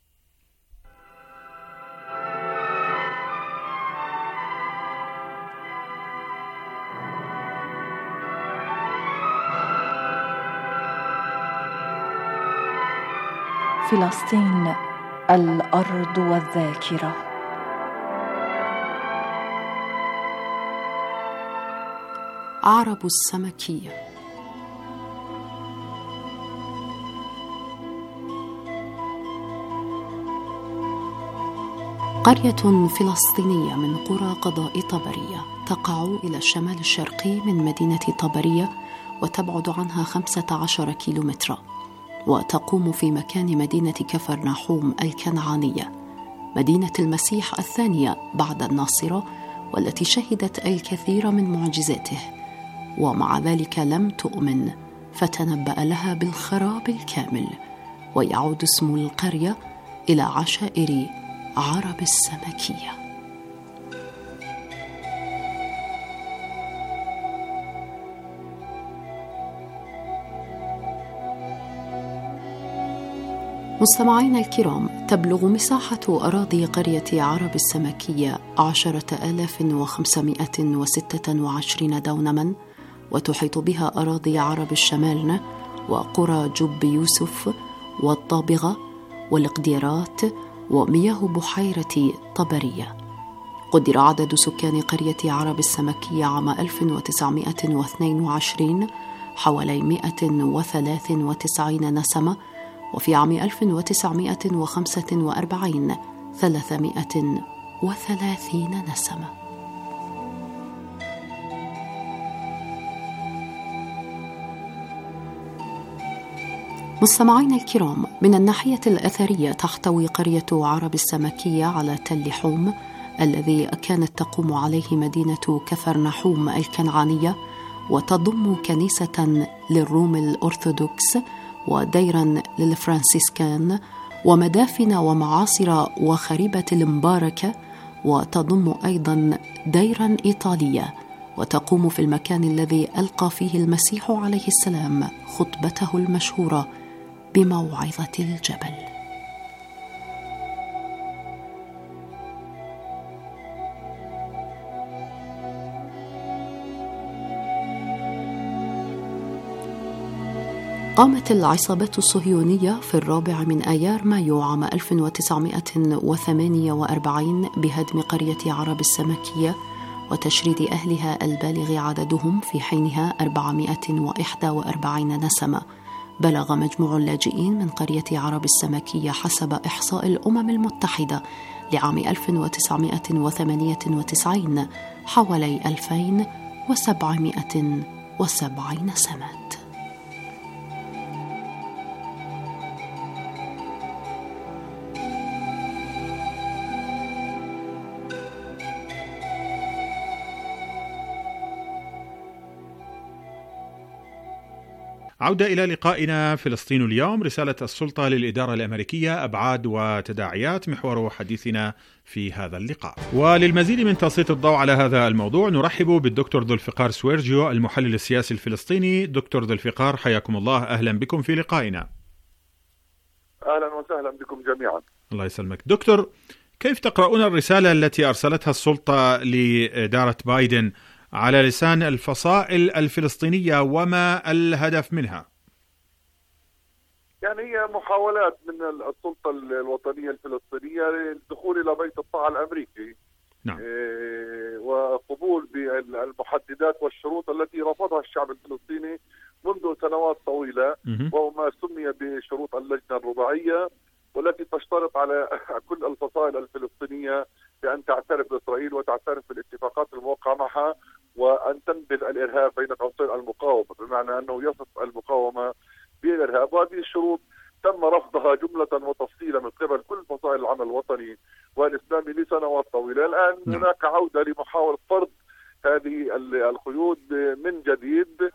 فلسطين الأرض والذاكرة. عرب السمكية. قرية فلسطينية من قرى قضاء طبرية تقع إلى الشمال الشرقي من مدينة طبرية وتبعد عنها خمسة عشر كيلومترا، وتقوم في مكان مدينة كفر نحوم الكنعانية، مدينة المسيح الثانية بعد الناصرة، والتي شهدت الكثير من معجزاته، ومع ذلك لم تؤمن فتنبأ لها بالخراب الكامل، ويعود اسم القرية إلى عشائر عرب السمكية. مستمعينا الكرام، تبلغ مساحة أراضي قرية عرب السمكية عشرة آلاف وخمسمائة وستة وعشرين دونما، وتحيط بها أراضي عرب الشمال وقرى جب يوسف والطابغة والقديرات ومياه بحيرة طبرية. قدر عدد سكان قرية عرب السمكية عام ألف وتسعمائة واثنين وعشرين حوالي مائة وثلاث وتسعين نسمة، وفي عام ألف وتسعمائة وخمسة وأربعين ثلاثمائة وثلاثين نسمة. مستمعينا الكرام، من الناحية الأثرية تحتوي قرية عرب السمكية على تل حوم الذي كانت تقوم عليه مدينة كفر نحوم الكنعانية، وتضم كنيسة للروم الأرثوذكس وديرا للفرانسيسكان ومدافن ومعاصر وخريبة المباركة، وتضم أيضا ديرا إيطالية، وتقوم في المكان الذي ألقى فيه المسيح عليه السلام خطبته المشهورة بموعظة الجبل. قامت العصابات الصهيونية في الرابع من آيار مايو عام ألف وتسعمائة وثمانية وأربعين بهدم قرية عرب السمكية وتشريد أهلها البالغ عددهم في حينها أربعمائة وإحدى وأربعين نسمة، بلغ مجموع اللاجئين من قرية عرب السمكية حسب إحصاء الأمم المتحدة لعام ألف وتسعمائة وثمانية وتسعين حوالي ألفين وسبعمائة وسبعين سمات. عودة إلى لقائنا فلسطين اليوم، رسالة السلطة للإدارة الأمريكية، أبعاد وتداعيات، محور حديثنا في هذا اللقاء. وللمزيد من تسليط الضوء على هذا الموضوع نرحب بالدكتور ذو الفقار سويرجيو المحلل السياسي الفلسطيني. دكتور ذو الفقار حياكم الله، أهلا بكم في لقائنا. أهلا وسهلا بكم جميعا. الله يسلمك. دكتور، كيف تقرؤون الرسالة التي أرسلتها السلطة لإدارة بايدن على لسان الفصائل الفلسطينية وما الهدف منها؟ يعني هي محاولات من السلطة الوطنية الفلسطينية للدخول إلى بيت الطاعة الأمريكي. نعم. إيه وقبول بالمحددات والشروط التي رفضها الشعب الفلسطيني منذ سنوات طويلة، وهو ما سمي بشروط اللجنة الرباعية، والتي تشترط على كل الفصائل الفلسطينية بأن تعترف بإسرائيل وتعترف بالاتفاقات الموقعة معها، وأن تنبذ الإرهاب بين قوسين المقاومة، بمعنى أنه يصف المقاومة بالإرهاب. وهذه الشروط تم رفضها جملة وتفصيلا من قبل كل فصائل العمل الوطني والإسلامي لسنوات طويلة. الآن م. هناك عودة لمحاولة فرض هذه القيود من جديد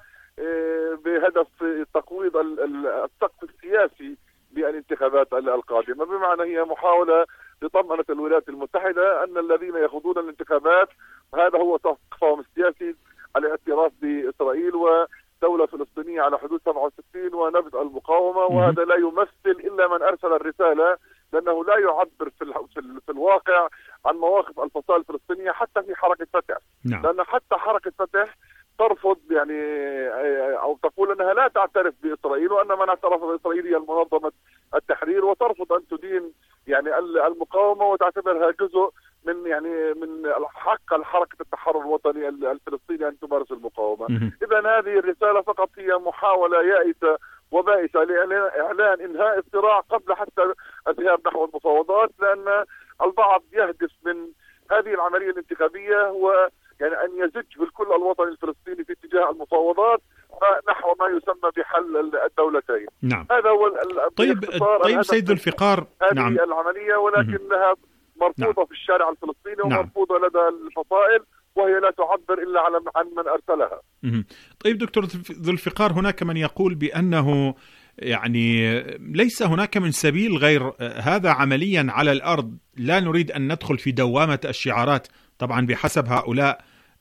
بهدف تقويض السقف السياسي للانتخابات القادمة، بمعنى هي محاولة لطمأنة الولايات المتحدة أن الذين يخوضون الانتخابات هذا هو سقفهم السياسي على الاعتراف بإسرائيل ودولة فلسطينية على حدود سبعة وستين ونبذ المقاومة. وهذا لا يمثل إلا من أرسل الرسالة، لأنه لا يعبر في, في الواقع عن مواقف الفصائل الفلسطينية حتى في حركة فتح. نعم. لأن حتى حركة فتح ترفض يعني أو تقول أنها لا تعترف بإسرائيل، وأن من اعترف بإسرائيل هي المنظمة التحرير، وترفض أن تدين يعني المقاومة وتعتبرها جزء من يعني من حق الحركة التحرر الوطني الفلسطيني أن تمارس المقاومة. إذا هذه الرسالة فقط هي محاولة يائسة وبائسة لإعلان إنهاء الصراع قبل حتى الذهاب نحو المفاوضات، لأن البعض يهدف من هذه العملية الانتخابية هو يعني أن يزج بالكل الوطني الفلسطيني في اتجاه المفاوضات نحو ما يسمى بحل الدولتين. نعم. هذا هو طيب طيب سيد ذو الفقار، هذه نعم. العملية ولكنها مرفوضة نعم. في الشارع الفلسطيني ومرفوضة نعم. لدى الفصائل، وهي لا تعبر إلا عن من أرسلها. مم. طيب دكتور ذو الفقار، هناك من يقول بأنه يعني ليس هناك من سبيل غير هذا عمليا على الأرض، لا نريد أن ندخل في دوامة الشعارات طبعا بحسب هؤلاء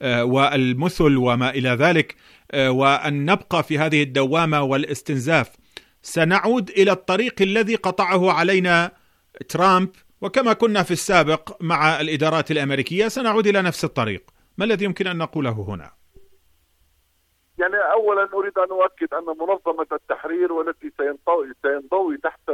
والمثل وما إلى ذلك، وأن نبقى في هذه الدوامة والاستنزاف. سنعود إلى الطريق الذي قطعه علينا ترامب، وكما كنا في السابق مع الإدارات الأمريكية سنعود إلى نفس الطريق. ما الذي يمكن أن نقوله هنا؟ يعني أولا أريد أن أؤكد أن منظمة التحرير والتي سينضوي تحت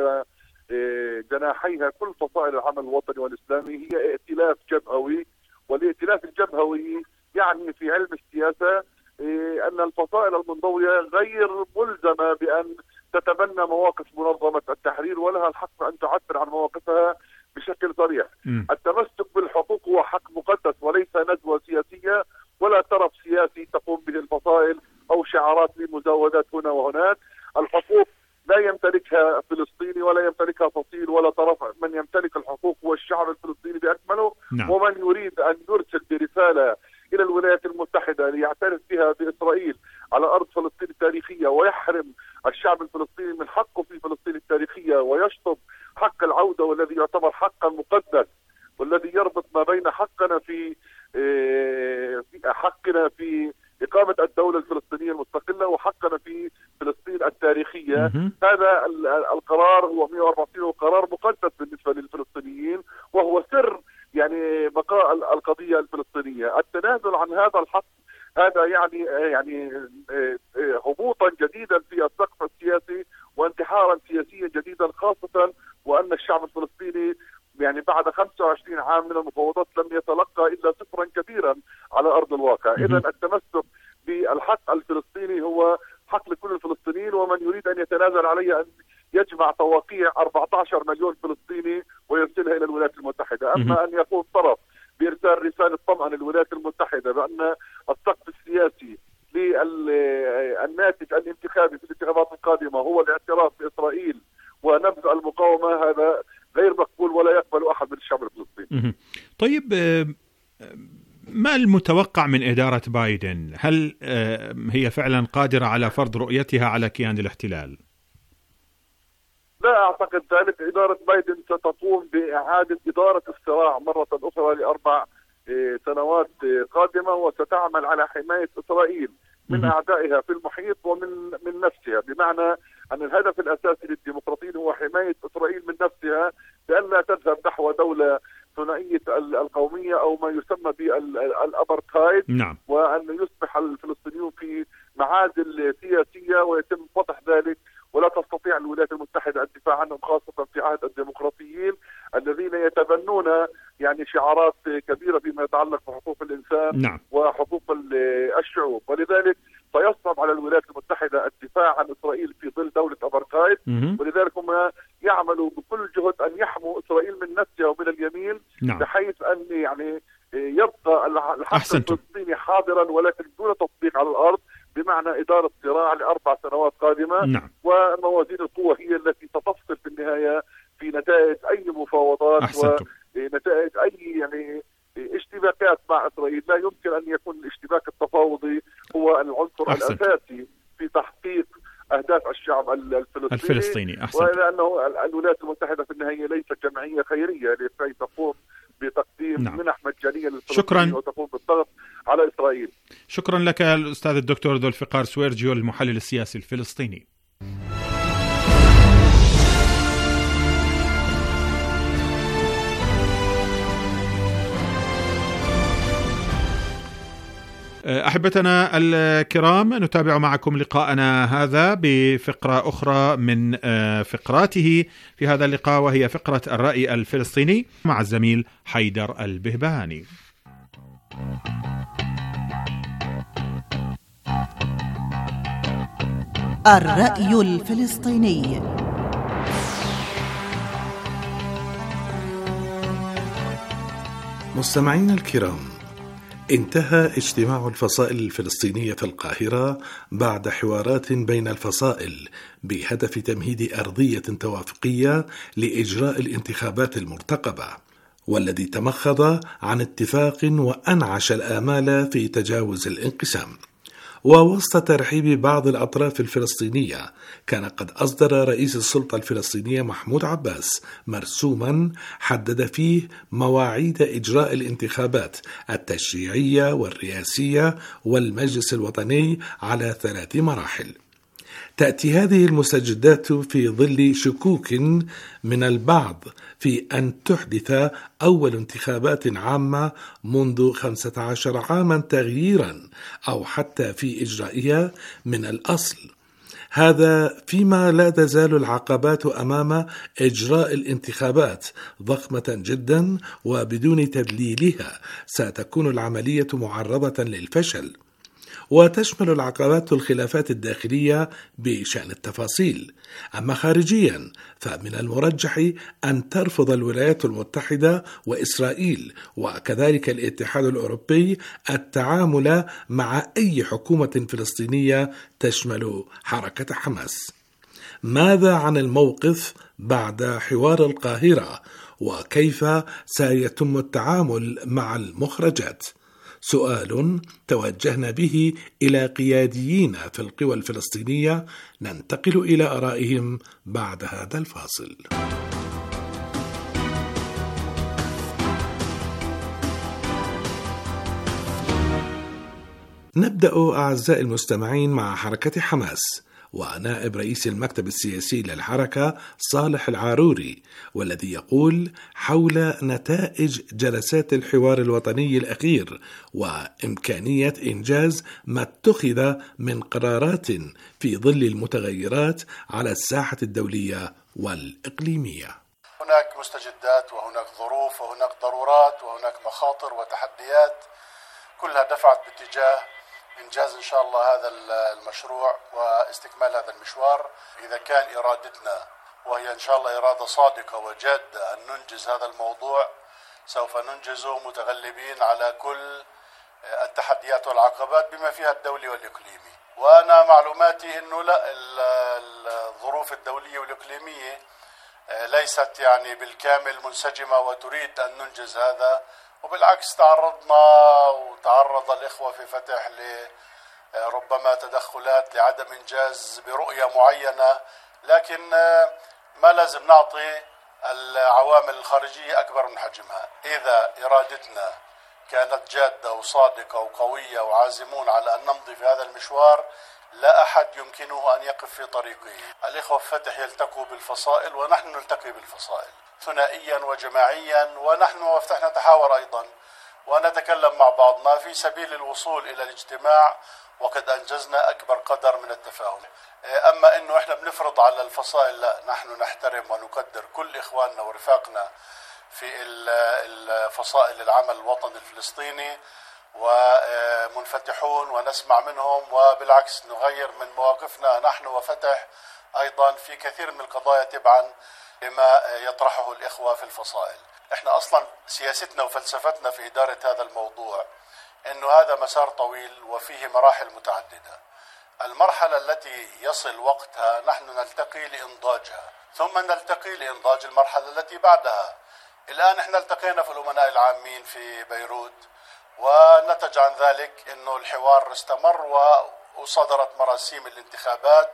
جناحيها كل فصائل العمل الوطني والإسلامي هي ائتلاف جبهوي، والائتلاف الجبهوي يعني في علم السياسة أن الفصائل المنضوية غير ملزمة بأن تتبنى مواقف منظمة التحرير، ولها الحق أن تعبر عن مواقفها بشكل صريح. م. التمسك بالحقوق هو حق مقدس وليس ندوة سياسية ولا طرف سياسي تقوم به الفصائل أو شعارات لمزاودات هنا وهناك. الحقوق لا يمتلكها فلسطيني ولا يمتلكها فصيل ولا طرف، من يمتلك الحقوق هو الشعب الفلسطيني بأكمله. نعم. ومن يريد أن يرسل برسالة إلى الولايات المتحدة ليعترف بها بإسرائيل على أرض فلسطين التاريخية ويحرم الشعب الفلسطيني من حقه في فلسطين التاريخية ويشطب حق العودة والذي يعتبر حقا مقدس، والذي يربط ما بين حقنا في حقنا في إقامة الدولة الفلسطينية المستقلة وحقنا في فلسطين التاريخية. هذا القرار هو مئة وأربعة وستين قرار مقدس بالنسبة للفلسطينيين، وهو سر يعني بقاء القضية الفلسطينية. التنازل عن هذا الحق هذا يعني يعني هبوطا جديدا في السقف السياسي وانتحارا سياسيا جديدا، خاصة وأن الشعب الفلسطيني يعني بعد خمسة وعشرين عام من المفاوضات لم يتلقى إلا صفرا كبيرا على أرض الواقع. إذا التمسك بالحق الفلسطيني هو حق لكل الفلسطينيين، ومن يريد أن أن يتنازل علي أن يجمع توقيع أربعة عشر مليون فلسطيني ويرسلها إلى الولايات المتحدة. أما أن يكون طرف بإرسال رسالة طمأن للولايات المتحدة بأن السقف السياسي للناتج الانتخابي في الانتخابات القادمة هو الاعتراف بإسرائيل ونبذ المقاومة، هذا غير مقبول ولا يقبل أحد من الشعب الفلسطيني. طيب، ما المتوقع من إدارة بايدن؟ هل هي فعلا قادرة على فرض رؤيتها على كيان الاحتلال؟ لا أعتقد ذلك. إدارة بايدن ستقوم بإعادة إدارة الصراع مرة أخرى لأربع سنوات قادمة، وستعمل على حماية إسرائيل من أعدائها في المحيط ومن من نفسها، بمعنى أن الهدف الأساسي للديمقراطيين هو حماية إسرائيل من نفسها بأن لا تذهب نحو دولة ثنائية القومية أو ما يسمى بالأبرتايد. نعم. وأن يصبح الفلسطينيون في معازل سياسية ويتم فتح ذلك، ولا تستطيع الولايات المتحدة الدفاع عنهم، خاصة في عهد الديمقراطيين الذين يتبنون يعني شعارات كبيرة فيما يتعلق بحقوق الإنسان. نعم. وحقوق الشعوب، ولذلك سيصعب على الولايات المتحدة الدفاع عن إسرائيل في ظل دولة أبرتايد. ولذلك هم يعملوا بكل جهد أن يحموا إسرائيل من نفسها ومن اليمين. نعم. بحيث أن يعني يبقى الحق الفلسطيني حاضرا ولكن دون تطبيق على الأرض، بمعنى إدارة صراع لأربع سنوات قادمة. نعم. وموازين القوة هي التي ستفصل في النهاية في نتائج أي مفاوضات أحسنتم. ونتائج أي يعني اشتباكات مع إسرائيل. لا يمكن أن يكون الاشتباك التفاوضي هو العنصر أحسنتم. الأساسي في تحقيق أهداف الشعب الفلسطيني. الفلسطيني. أحسنتم. ولأنه الولايات المتحدة في النهاية ليست جمعية خيرية لكي تقوم بتقديم نعم. منح مجانية للفلسطينيين شكرا. وتقوم بالضغط على إسرائيل. شكرا لك الأستاذ الدكتور ذو الفقار سويرجيو، المحلل السياسي الفلسطيني. أحبتنا الكرام، نتابع معكم لقاءنا هذا بفقرة أخرى من فقراته في هذا اللقاء، وهي فقرة الرأي الفلسطيني مع الزميل حيدر البهبهاني. الرأي الفلسطيني. مستمعينا الكرام، انتهى اجتماع الفصائل الفلسطينية في القاهرة بعد حوارات بين الفصائل بهدف تمهيد أرضية توافقية لإجراء الانتخابات المرتقبة، والذي تمخض عن اتفاق وأنعش الآمال في تجاوز الانقسام. ووسط ترحيب بعض الأطراف الفلسطينية، كان قد أصدر رئيس السلطة الفلسطينية محمود عباس مرسوما حدد فيه مواعيد إجراء الانتخابات التشريعية والرئاسية والمجلس الوطني على ثلاث مراحل. تأتي هذه المستجدات في ظل شكوك من البعض في أن تحدث أول انتخابات عامة منذ خمسة عشر عاما تغييرا أو حتى في إجرائها من الأصل. هذا فيما لا تزال العقبات أمام إجراء الانتخابات ضخمة جدا، وبدون تدليلها ستكون العملية معرضة للفشل. وتشمل العقبات الخلافات الداخلية بشأن التفاصيل. أما خارجيا فمن المرجح أن ترفض الولايات المتحدة وإسرائيل وكذلك الاتحاد الأوروبي التعامل مع أي حكومة فلسطينية تشمل حركة حماس. ماذا عن الموقف بعد حوار القاهرة، وكيف سيتم التعامل مع المخرجات؟ سؤال توجهنا به إلى قياديين في القوى الفلسطينية، ننتقل إلى آرائهم بعد هذا الفاصل. نبدأ أعزائي المستمعين مع حركة حماس، ونائب رئيس المكتب السياسي للحركة صالح العاروري، والذي يقول حول نتائج جلسات الحوار الوطني الأخير وإمكانية إنجاز ما اتخذ من قرارات في ظل المتغيرات على الساحة الدولية والإقليمية. هناك مستجدات وهناك ظروف وهناك ضرورات وهناك مخاطر وتحديات كلها دفعت باتجاه إنجاز إن شاء الله هذا المشروع واستكمال هذا المشوار. إذا كان إرادتنا وهي إن شاء الله إرادة صادقة وجادة أن ننجز هذا الموضوع، سوف ننجزه متغلبين على كل التحديات والعقبات بما فيها الدولي والإقليمي. وأنا معلوماتي أنه لا، الظروف الدولية والإقليمية ليست يعني بالكامل منسجمة وتريد أن ننجز هذا، وبالعكس تعرضنا وتعرض الإخوة في فتح لربما تدخلات لعدم إنجاز برؤية معينة، لكن ما لازم نعطي العوامل الخارجية أكبر من حجمها. إذا إرادتنا كانت جادة وصادقة وقوية وعازمون على أن نمضي في هذا المشوار، لا أحد يمكنه أن يقف في طريقه. الإخوة في فتح يلتقوا بالفصائل ونحن نلتقي بالفصائل ثنائيا وجماعيا، ونحن وفتح نتحاور أيضا ونتكلم مع بعضنا في سبيل الوصول إلى الاجتماع، وقد أنجزنا أكبر قدر من التفاهم. أما أنه إحنا بنفرض على الفصائل، لا، نحن نحترم ونقدر كل إخواننا ورفاقنا في الفصائل العمل الوطني الفلسطيني، ومنفتحون ونسمع منهم، وبالعكس نغير من مواقفنا نحن وفتح أيضا في كثير من القضايا تبعا لما يطرحه الإخوة في الفصائل. إحنا أصلا سياستنا وفلسفتنا في إدارة هذا الموضوع أنه هذا مسار طويل وفيه مراحل متعددة. المرحلة التي يصل وقتها نحن نلتقي لإنضاجها، ثم نلتقي لإنضاج المرحلة التي بعدها. الآن احنا التقينا في الأمناء العامين في بيروت، ونتج عن ذلك أنه الحوار استمر وصدرت مراسيم الانتخابات،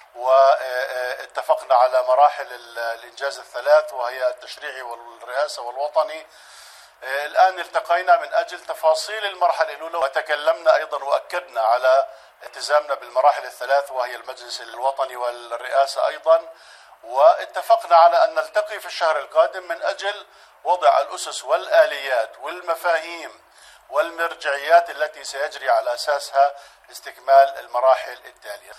واتفقنا على مراحل الإنجاز الثلاث وهي التشريعي والرئاسة والوطني. الآن التقينا من أجل تفاصيل المرحلة الأولى، وتكلمنا أيضا وأكدنا على التزامنا بالمراحل الثلاث وهي المجلس الوطني والرئاسة أيضا، واتفقنا على أن نلتقي في الشهر القادم من أجل وضع الأسس والآليات والمفاهيم والمرجعيات التي سيجري على أساسها استكمال المراحل التالية.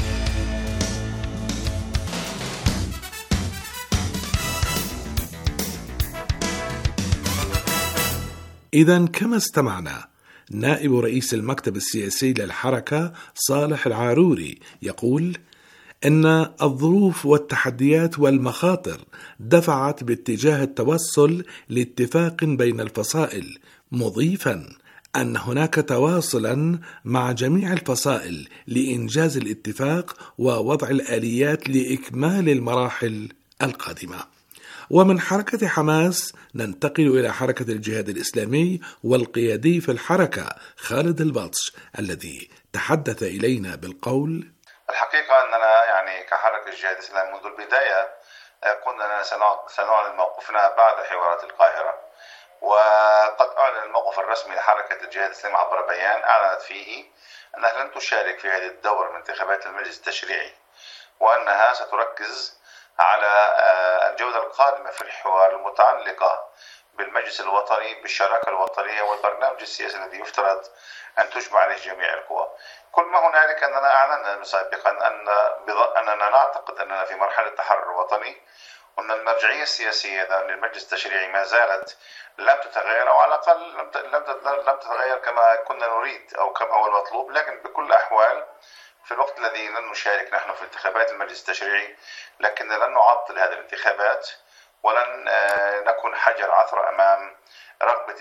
إذن كما استمعنا، نائب رئيس المكتب السياسي للحركة صالح العاروري يقول إن الظروف والتحديات والمخاطر دفعت باتجاه التوصل لاتفاق بين الفصائل، مضيفا أن هناك تواصلا مع جميع الفصائل لإنجاز الاتفاق ووضع الآليات لإكمال المراحل القادمة. ومن حركة حماس ننتقل إلى حركة الجهاد الإسلامي والقيادي في الحركة خالد البطش الذي تحدث إلينا بالقول: الحقيقة أننا يعني كحركة الجهاد الإسلامي منذ البداية قلنا أننا سنعلن موقفنا بعد حوارات القاهرة، وقد أعلن الموقف الرسمي لحركة الجهاد الإسلامي عبر بيان أعلنت فيه أنها لن تشارك في هذه الدورة من انتخابات المجلس التشريعي، وأنها ستركز على الجودة القادمة في الحوار المتعلقة بالمجلس الوطني بالشراكة الوطنية والبرنامج السياسي الذي يفترض أن تجمع عليه جميع القوى. كل ما هنالك أننا أعلنا سابقا أن أننا نعتقد أننا في مرحلة تحرر وطني، وأن المرجعية السياسية للمجلس التشريعي ما زالت لم تتغير، أو على الأقل لم تتغير كما كنا نريد أو كما هو المطلوب. لكن بكل الأحوال في الوقت الذي لن نشارك نحن في انتخابات المجلس التشريعي، لكن لن نعطل هذه الانتخابات ولن نكون حجر عثرة أمام رغبة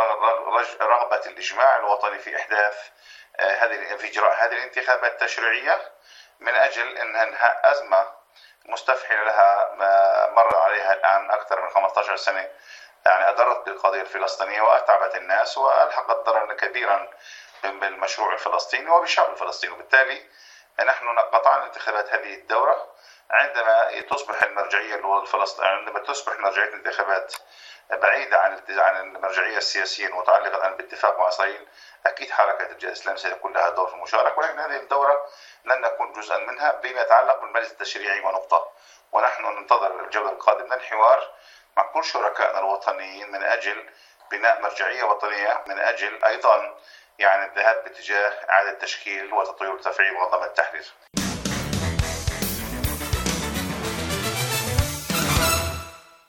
رغبة الإجماع الوطني في إحداث هذه في إجراء هذه الانتخابات التشريعية من أجل أن إنهاء أزمة مستفحلة لها مر عليها الآن أكثر من خمسة عشر سنة، يعني أضرت بالقضية الفلسطينية وأتعبت الناس وألحقت ضررا كبيرا بالمشروع الفلسطيني وبالشعب الفلسطيني. وبالتالي نحن قطعنا انتخابات هذه الدورة عندما تصبح المرجعية الفلسطينية عندما تصبح مرجعية الانتخابات بعيدة عن عن المرجعية السياسية المتعلقة الآن باتفاق مع إسرائيل. أكيد حركة الجهاد الإسلامي سيكون لها دور في المشاركة، ولكن هذه الدورة لن نكون جزءا منها بما يتعلق بالمجلس التشريعي ونقطة. ونحن ننتظر الجولة القادمة من الحوار مع كل شركائنا الوطنيين من أجل بناء مرجعية وطنية، من أجل أيضا يعني الذهاب باتجاه إعادة تشكيل وتطوير وتفعيل منظمة التحرير.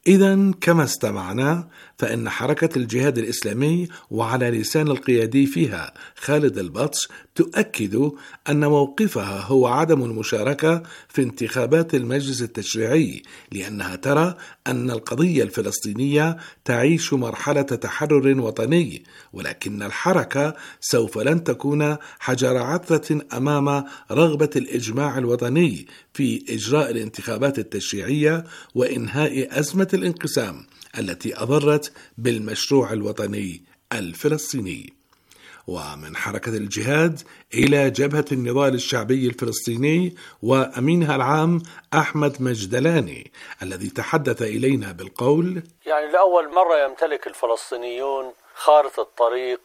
إذن كما استمعنا فإن حركة الجهاد الإسلامي وعلى لسان القيادي فيها خالد البطش تؤكد أن موقفها هو عدم المشاركة في انتخابات المجلس التشريعي، لأنها ترى أن القضية الفلسطينية تعيش مرحلة تحرر وطني، ولكن الحركة سوف لن تكون حجر عثرة أمام رغبة الإجماع الوطني في إجراء الانتخابات التشريعية وإنهاء أزمة الانقسام التي أضرت بالمشروع الوطني الفلسطيني. ومن حركة الجهاد إلى جبهة النضال الشعبي الفلسطيني وأمينها العام أحمد مجدلاني الذي تحدث إلينا بالقول: يعني لأول مرة يمتلك الفلسطينيون خارطة طريق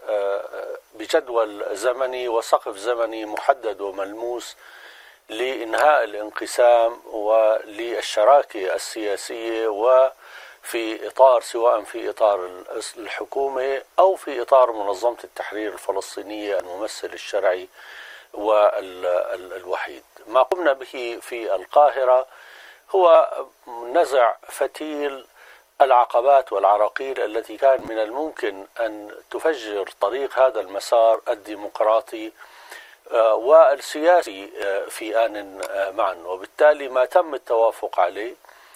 بجدول زمني وسقف زمني محدد وملموس لإنهاء الانقسام وللشراكة السياسية، وفي إطار سواء في إطار الحكومة أو في إطار منظمة التحرير الفلسطينية الممثل الشرعي والوحيد. ما قمنا به في القاهرة هو نزع فتيل العقبات والعراقيل التي كان من الممكن أن تفجر طريق هذا المسار الديمقراطي والسياسي في آن معا، وبالتالي ما تم التوافق عليه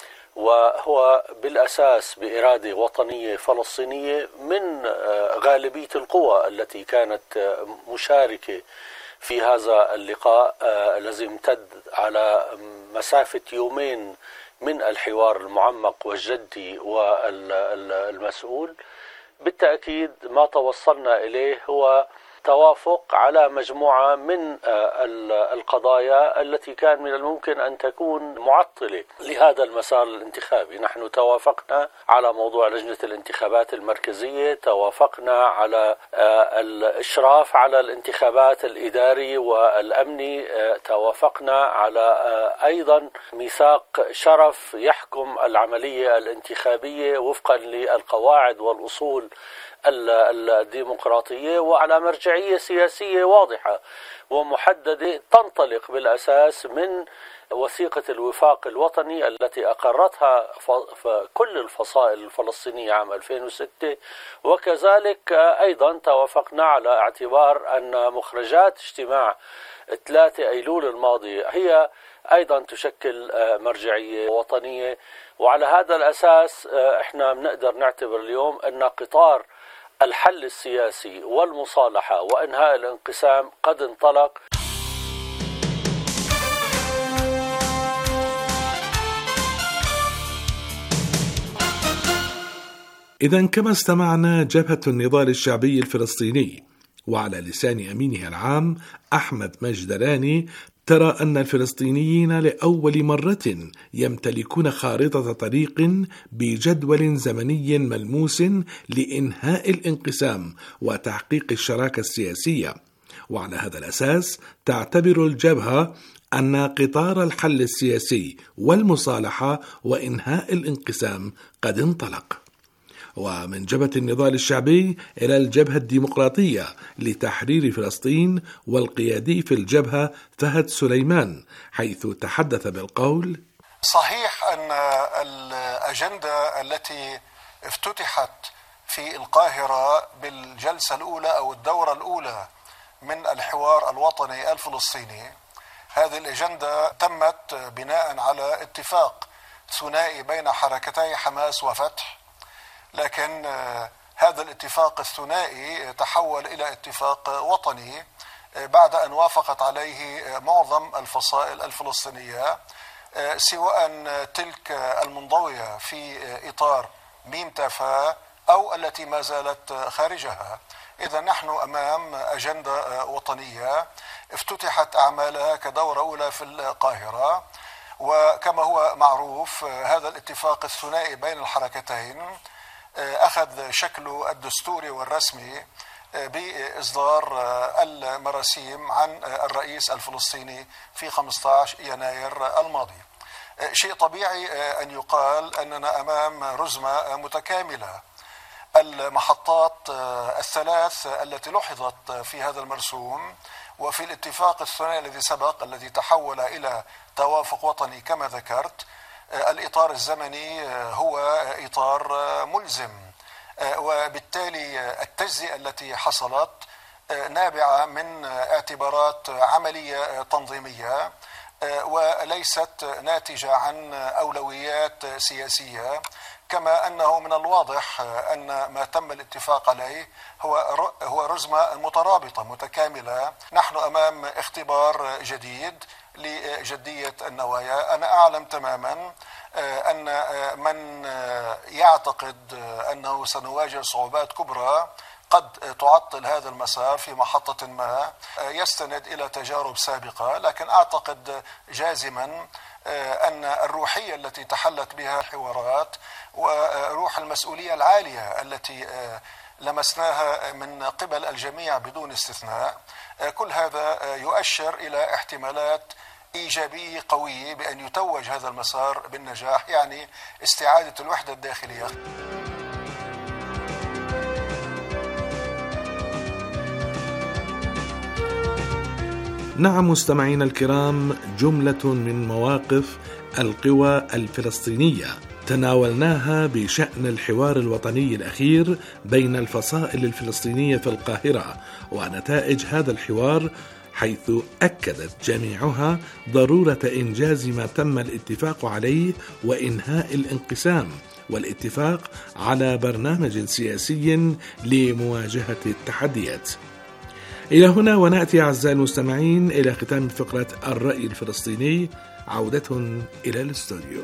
وهو بالأساس بإرادة وطنية فلسطينية من غالبية القوى التي كانت مشاركة في هذا اللقاء الذي امتد على مسافة يومين من الحوار المعمق والجدي والمسؤول. بالتأكيد ما توصلنا إليه هو توافق على مجموعة من القضايا التي كان من الممكن أن تكون معطلة لهذا المسار الانتخابي. نحن توافقنا على موضوع لجنة الانتخابات المركزية، توافقنا على الإشراف على الانتخابات الإداري والأمني، توافقنا على أيضا ميثاق شرف يحكم العملية الانتخابية وفقا للقواعد والأصول الديمقراطية، وعلى مرجعية سياسية واضحة ومحددة تنطلق بالأساس من وثيقة الوفاق الوطني التي أقرتها كل الفصائل الفلسطينية عام ألفين وستة. وكذلك أيضا توافقنا على اعتبار أن مخرجات اجتماع ثلاثة أيلول الماضي هي أيضا تشكل مرجعية وطنية، وعلى هذا الأساس احنا بنقدر نعتبر اليوم أن قطار الحل السياسي والمصالحة وإنهاء الانقسام قد انطلق. إذن كما استمعنا جبهة النضال الشعبي الفلسطيني وعلى لسان أمينها العام أحمد مجدلاني ترى أن الفلسطينيين لأول مرة يمتلكون خارطة طريق بجدول زمني ملموس لإنهاء الانقسام وتحقيق الشراكة السياسية، وعلى هذا الأساس تعتبر الجبهة أن قطار الحل السياسي والمصالحة وإنهاء الانقسام قد انطلق. ومن جبهة النضال الشعبي إلى الجبهة الديمقراطية لتحرير فلسطين والقيادي في الجبهة فهد سليمان، حيث تحدث بالقول: صحيح أن الأجندة التي افتتحت في القاهرة بالجلسة الأولى أو الدورة الأولى من الحوار الوطني الفلسطيني، هذه الأجندة تمت بناء على اتفاق ثنائي بين حركتي حماس وفتح، لكن هذا الاتفاق الثنائي تحول إلى اتفاق وطني بعد أن وافقت عليه معظم الفصائل الفلسطينية، سواء تلك المنضوية في إطار ميم تافا أو التي ما زالت خارجها. إذا نحن أمام أجندة وطنية افتتحت أعمالها كدورة أولى في القاهرة، وكما هو معروف هذا الاتفاق الثنائي بين الحركتين أخذ شكله الدستوري والرسمي بإصدار المراسيم عن الرئيس الفلسطيني في خمسة عشر يناير الماضي. شيء طبيعي أن يقال أننا أمام رزمة متكاملة. المحطات الثلاث التي لحظت في هذا المرسوم وفي الاتفاق الثنائي الذي سبق الذي تحول إلى توافق وطني كما ذكرت الإطار الزمني هو إطار ملزم، وبالتالي التجزئة التي حصلت نابعة من اعتبارات عملية تنظيمية وليست ناتجة عن أولويات سياسية، كما أنه من الواضح أن ما تم الاتفاق عليه هو هو رزمة مترابطة متكاملة. نحن أمام اختبار جديد لجدية النوايا. أنا أعلم تماما أن من يعتقد أنه سنواجه صعوبات كبرى قد تعطل هذا المسار في محطة ما يستند إلى تجارب سابقة، لكن أعتقد جازما أن الروحية التي تحلت بها الحوارات وروح المسؤولية العالية التي لمسناها من قبل الجميع بدون استثناء، كل هذا يؤشر إلى احتمالات إيجابية قوية بأن يتوج هذا المسار بالنجاح، يعني استعادة الوحدة الداخلية. نعم مستمعينا الكرام، جملة من مواقف القوى الفلسطينية تناولناها بشأن الحوار الوطني الأخير بين الفصائل الفلسطينية في القاهرة ونتائج هذا الحوار، حيث أكدت جميعها ضرورة إنجاز ما تم الاتفاق عليه وإنهاء الانقسام والاتفاق على برنامج سياسي لمواجهة التحديات. إلى هنا ونأتي أعزائي المستمعين إلى ختام فقرة الرأي الفلسطيني. عودة إلى الاستوديو.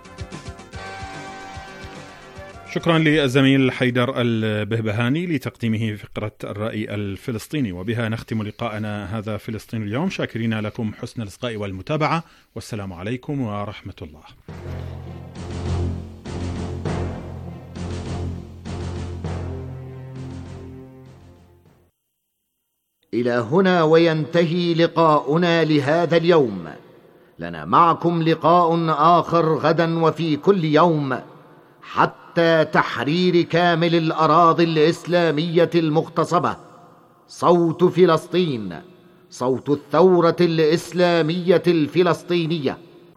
شكرا للزميل حيدر البهبهاني لتقديمه فقرة الرأي الفلسطيني، وبها نختم لقاءنا هذا فلسطين اليوم، شاكرين لكم حسن الإصغاء والمتابعة، والسلام عليكم ورحمة الله. إلى هنا وينتهي لقاؤنا لهذا اليوم. لنا معكم لقاء آخر غدا وفي كل يوم حتى تحرير كامل الأراضي الإسلامية المغتصبة. صوت فلسطين، صوت الثورة الإسلامية الفلسطينية.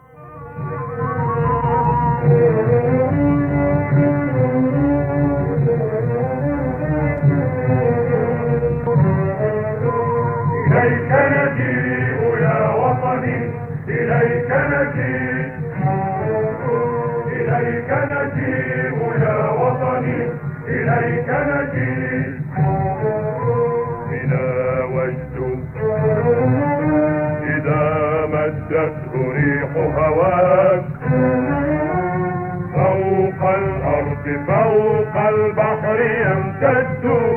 إليك نجيء يا وطني، إليك نجيء، إليك نجيء يا وطني، إليك نجيء. بنا وجد إذا مدته ريح هواك فوق الأرض فوق البحر يمتد.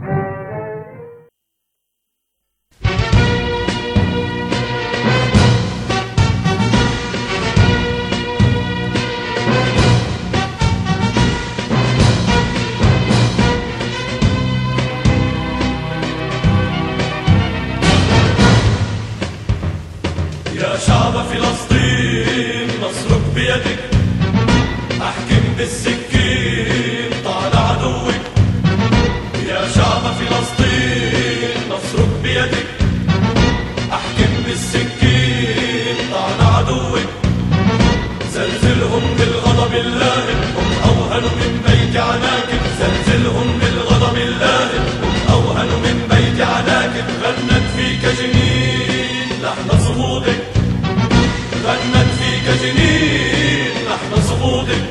شعب فلسطين نصرك بيدك، احكم بالسكين طال عدوك. يا شعب فلسطين نصرك بيدك، احكم بالسكين طال عدوك. زلزلهم بالغضب اللاهب، هم اوهن من بيت عناكب. زلزلهم بالغضب اللاهب، هم اوهن من بيت عناكب. غنت فيك جنين لحن صمودك، غنت فيك جنين لحن صمودك.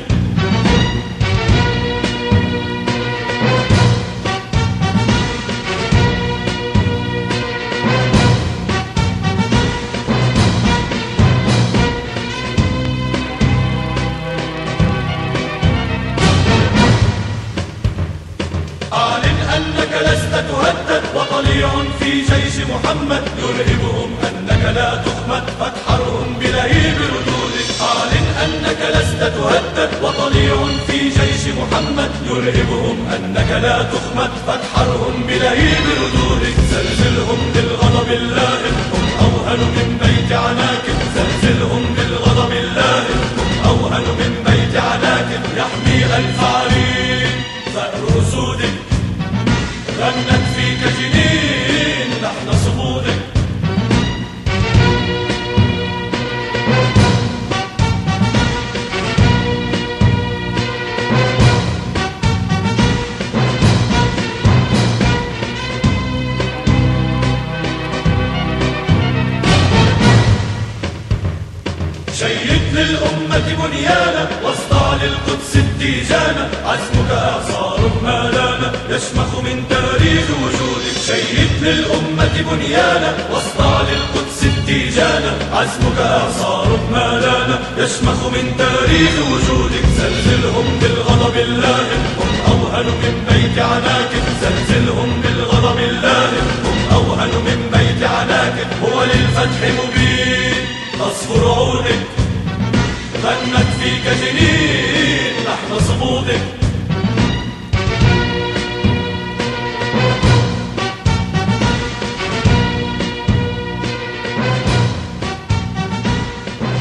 أعلن أنك لست تهدد، وطليع في جيش محمد يرهبهم أنك لا تخمد. فاتحرهم بلهيب ردودك. أعلن أنك لست تهدد، وطليع في جيش محمد يرهبهم أنك لا تخمد. فاتحرهم بلهيب ردودك. زلزلهم بالغضب اللاهب، هم أوهن من بيت عناكب. زلزلهم بالغضب اللاهب، هم أوهن من بيت عناكب. يحمي ألف عرين ثأر أسودك، غنت فيك جنين لحن صمودك. شيد للأمة بنيانا واصدع للقدس التيجانا، عزمك إعصار ما لانا يشمخ من تاريخ وجودك. شيد للأمة بنيانا واصدع للقدس التيجانا، عزمك إعصار ما لانا يشمخ من تاريخ وجودك. زلزلهم بالغضب اللاهب هم أوهن من بيت عناكب، زلزلهم بالغضب اللاهب هم أوهن من بيت عناكب. هو للفتح مبين تصفر عودك، غنت فيك جنين نحن صمودك.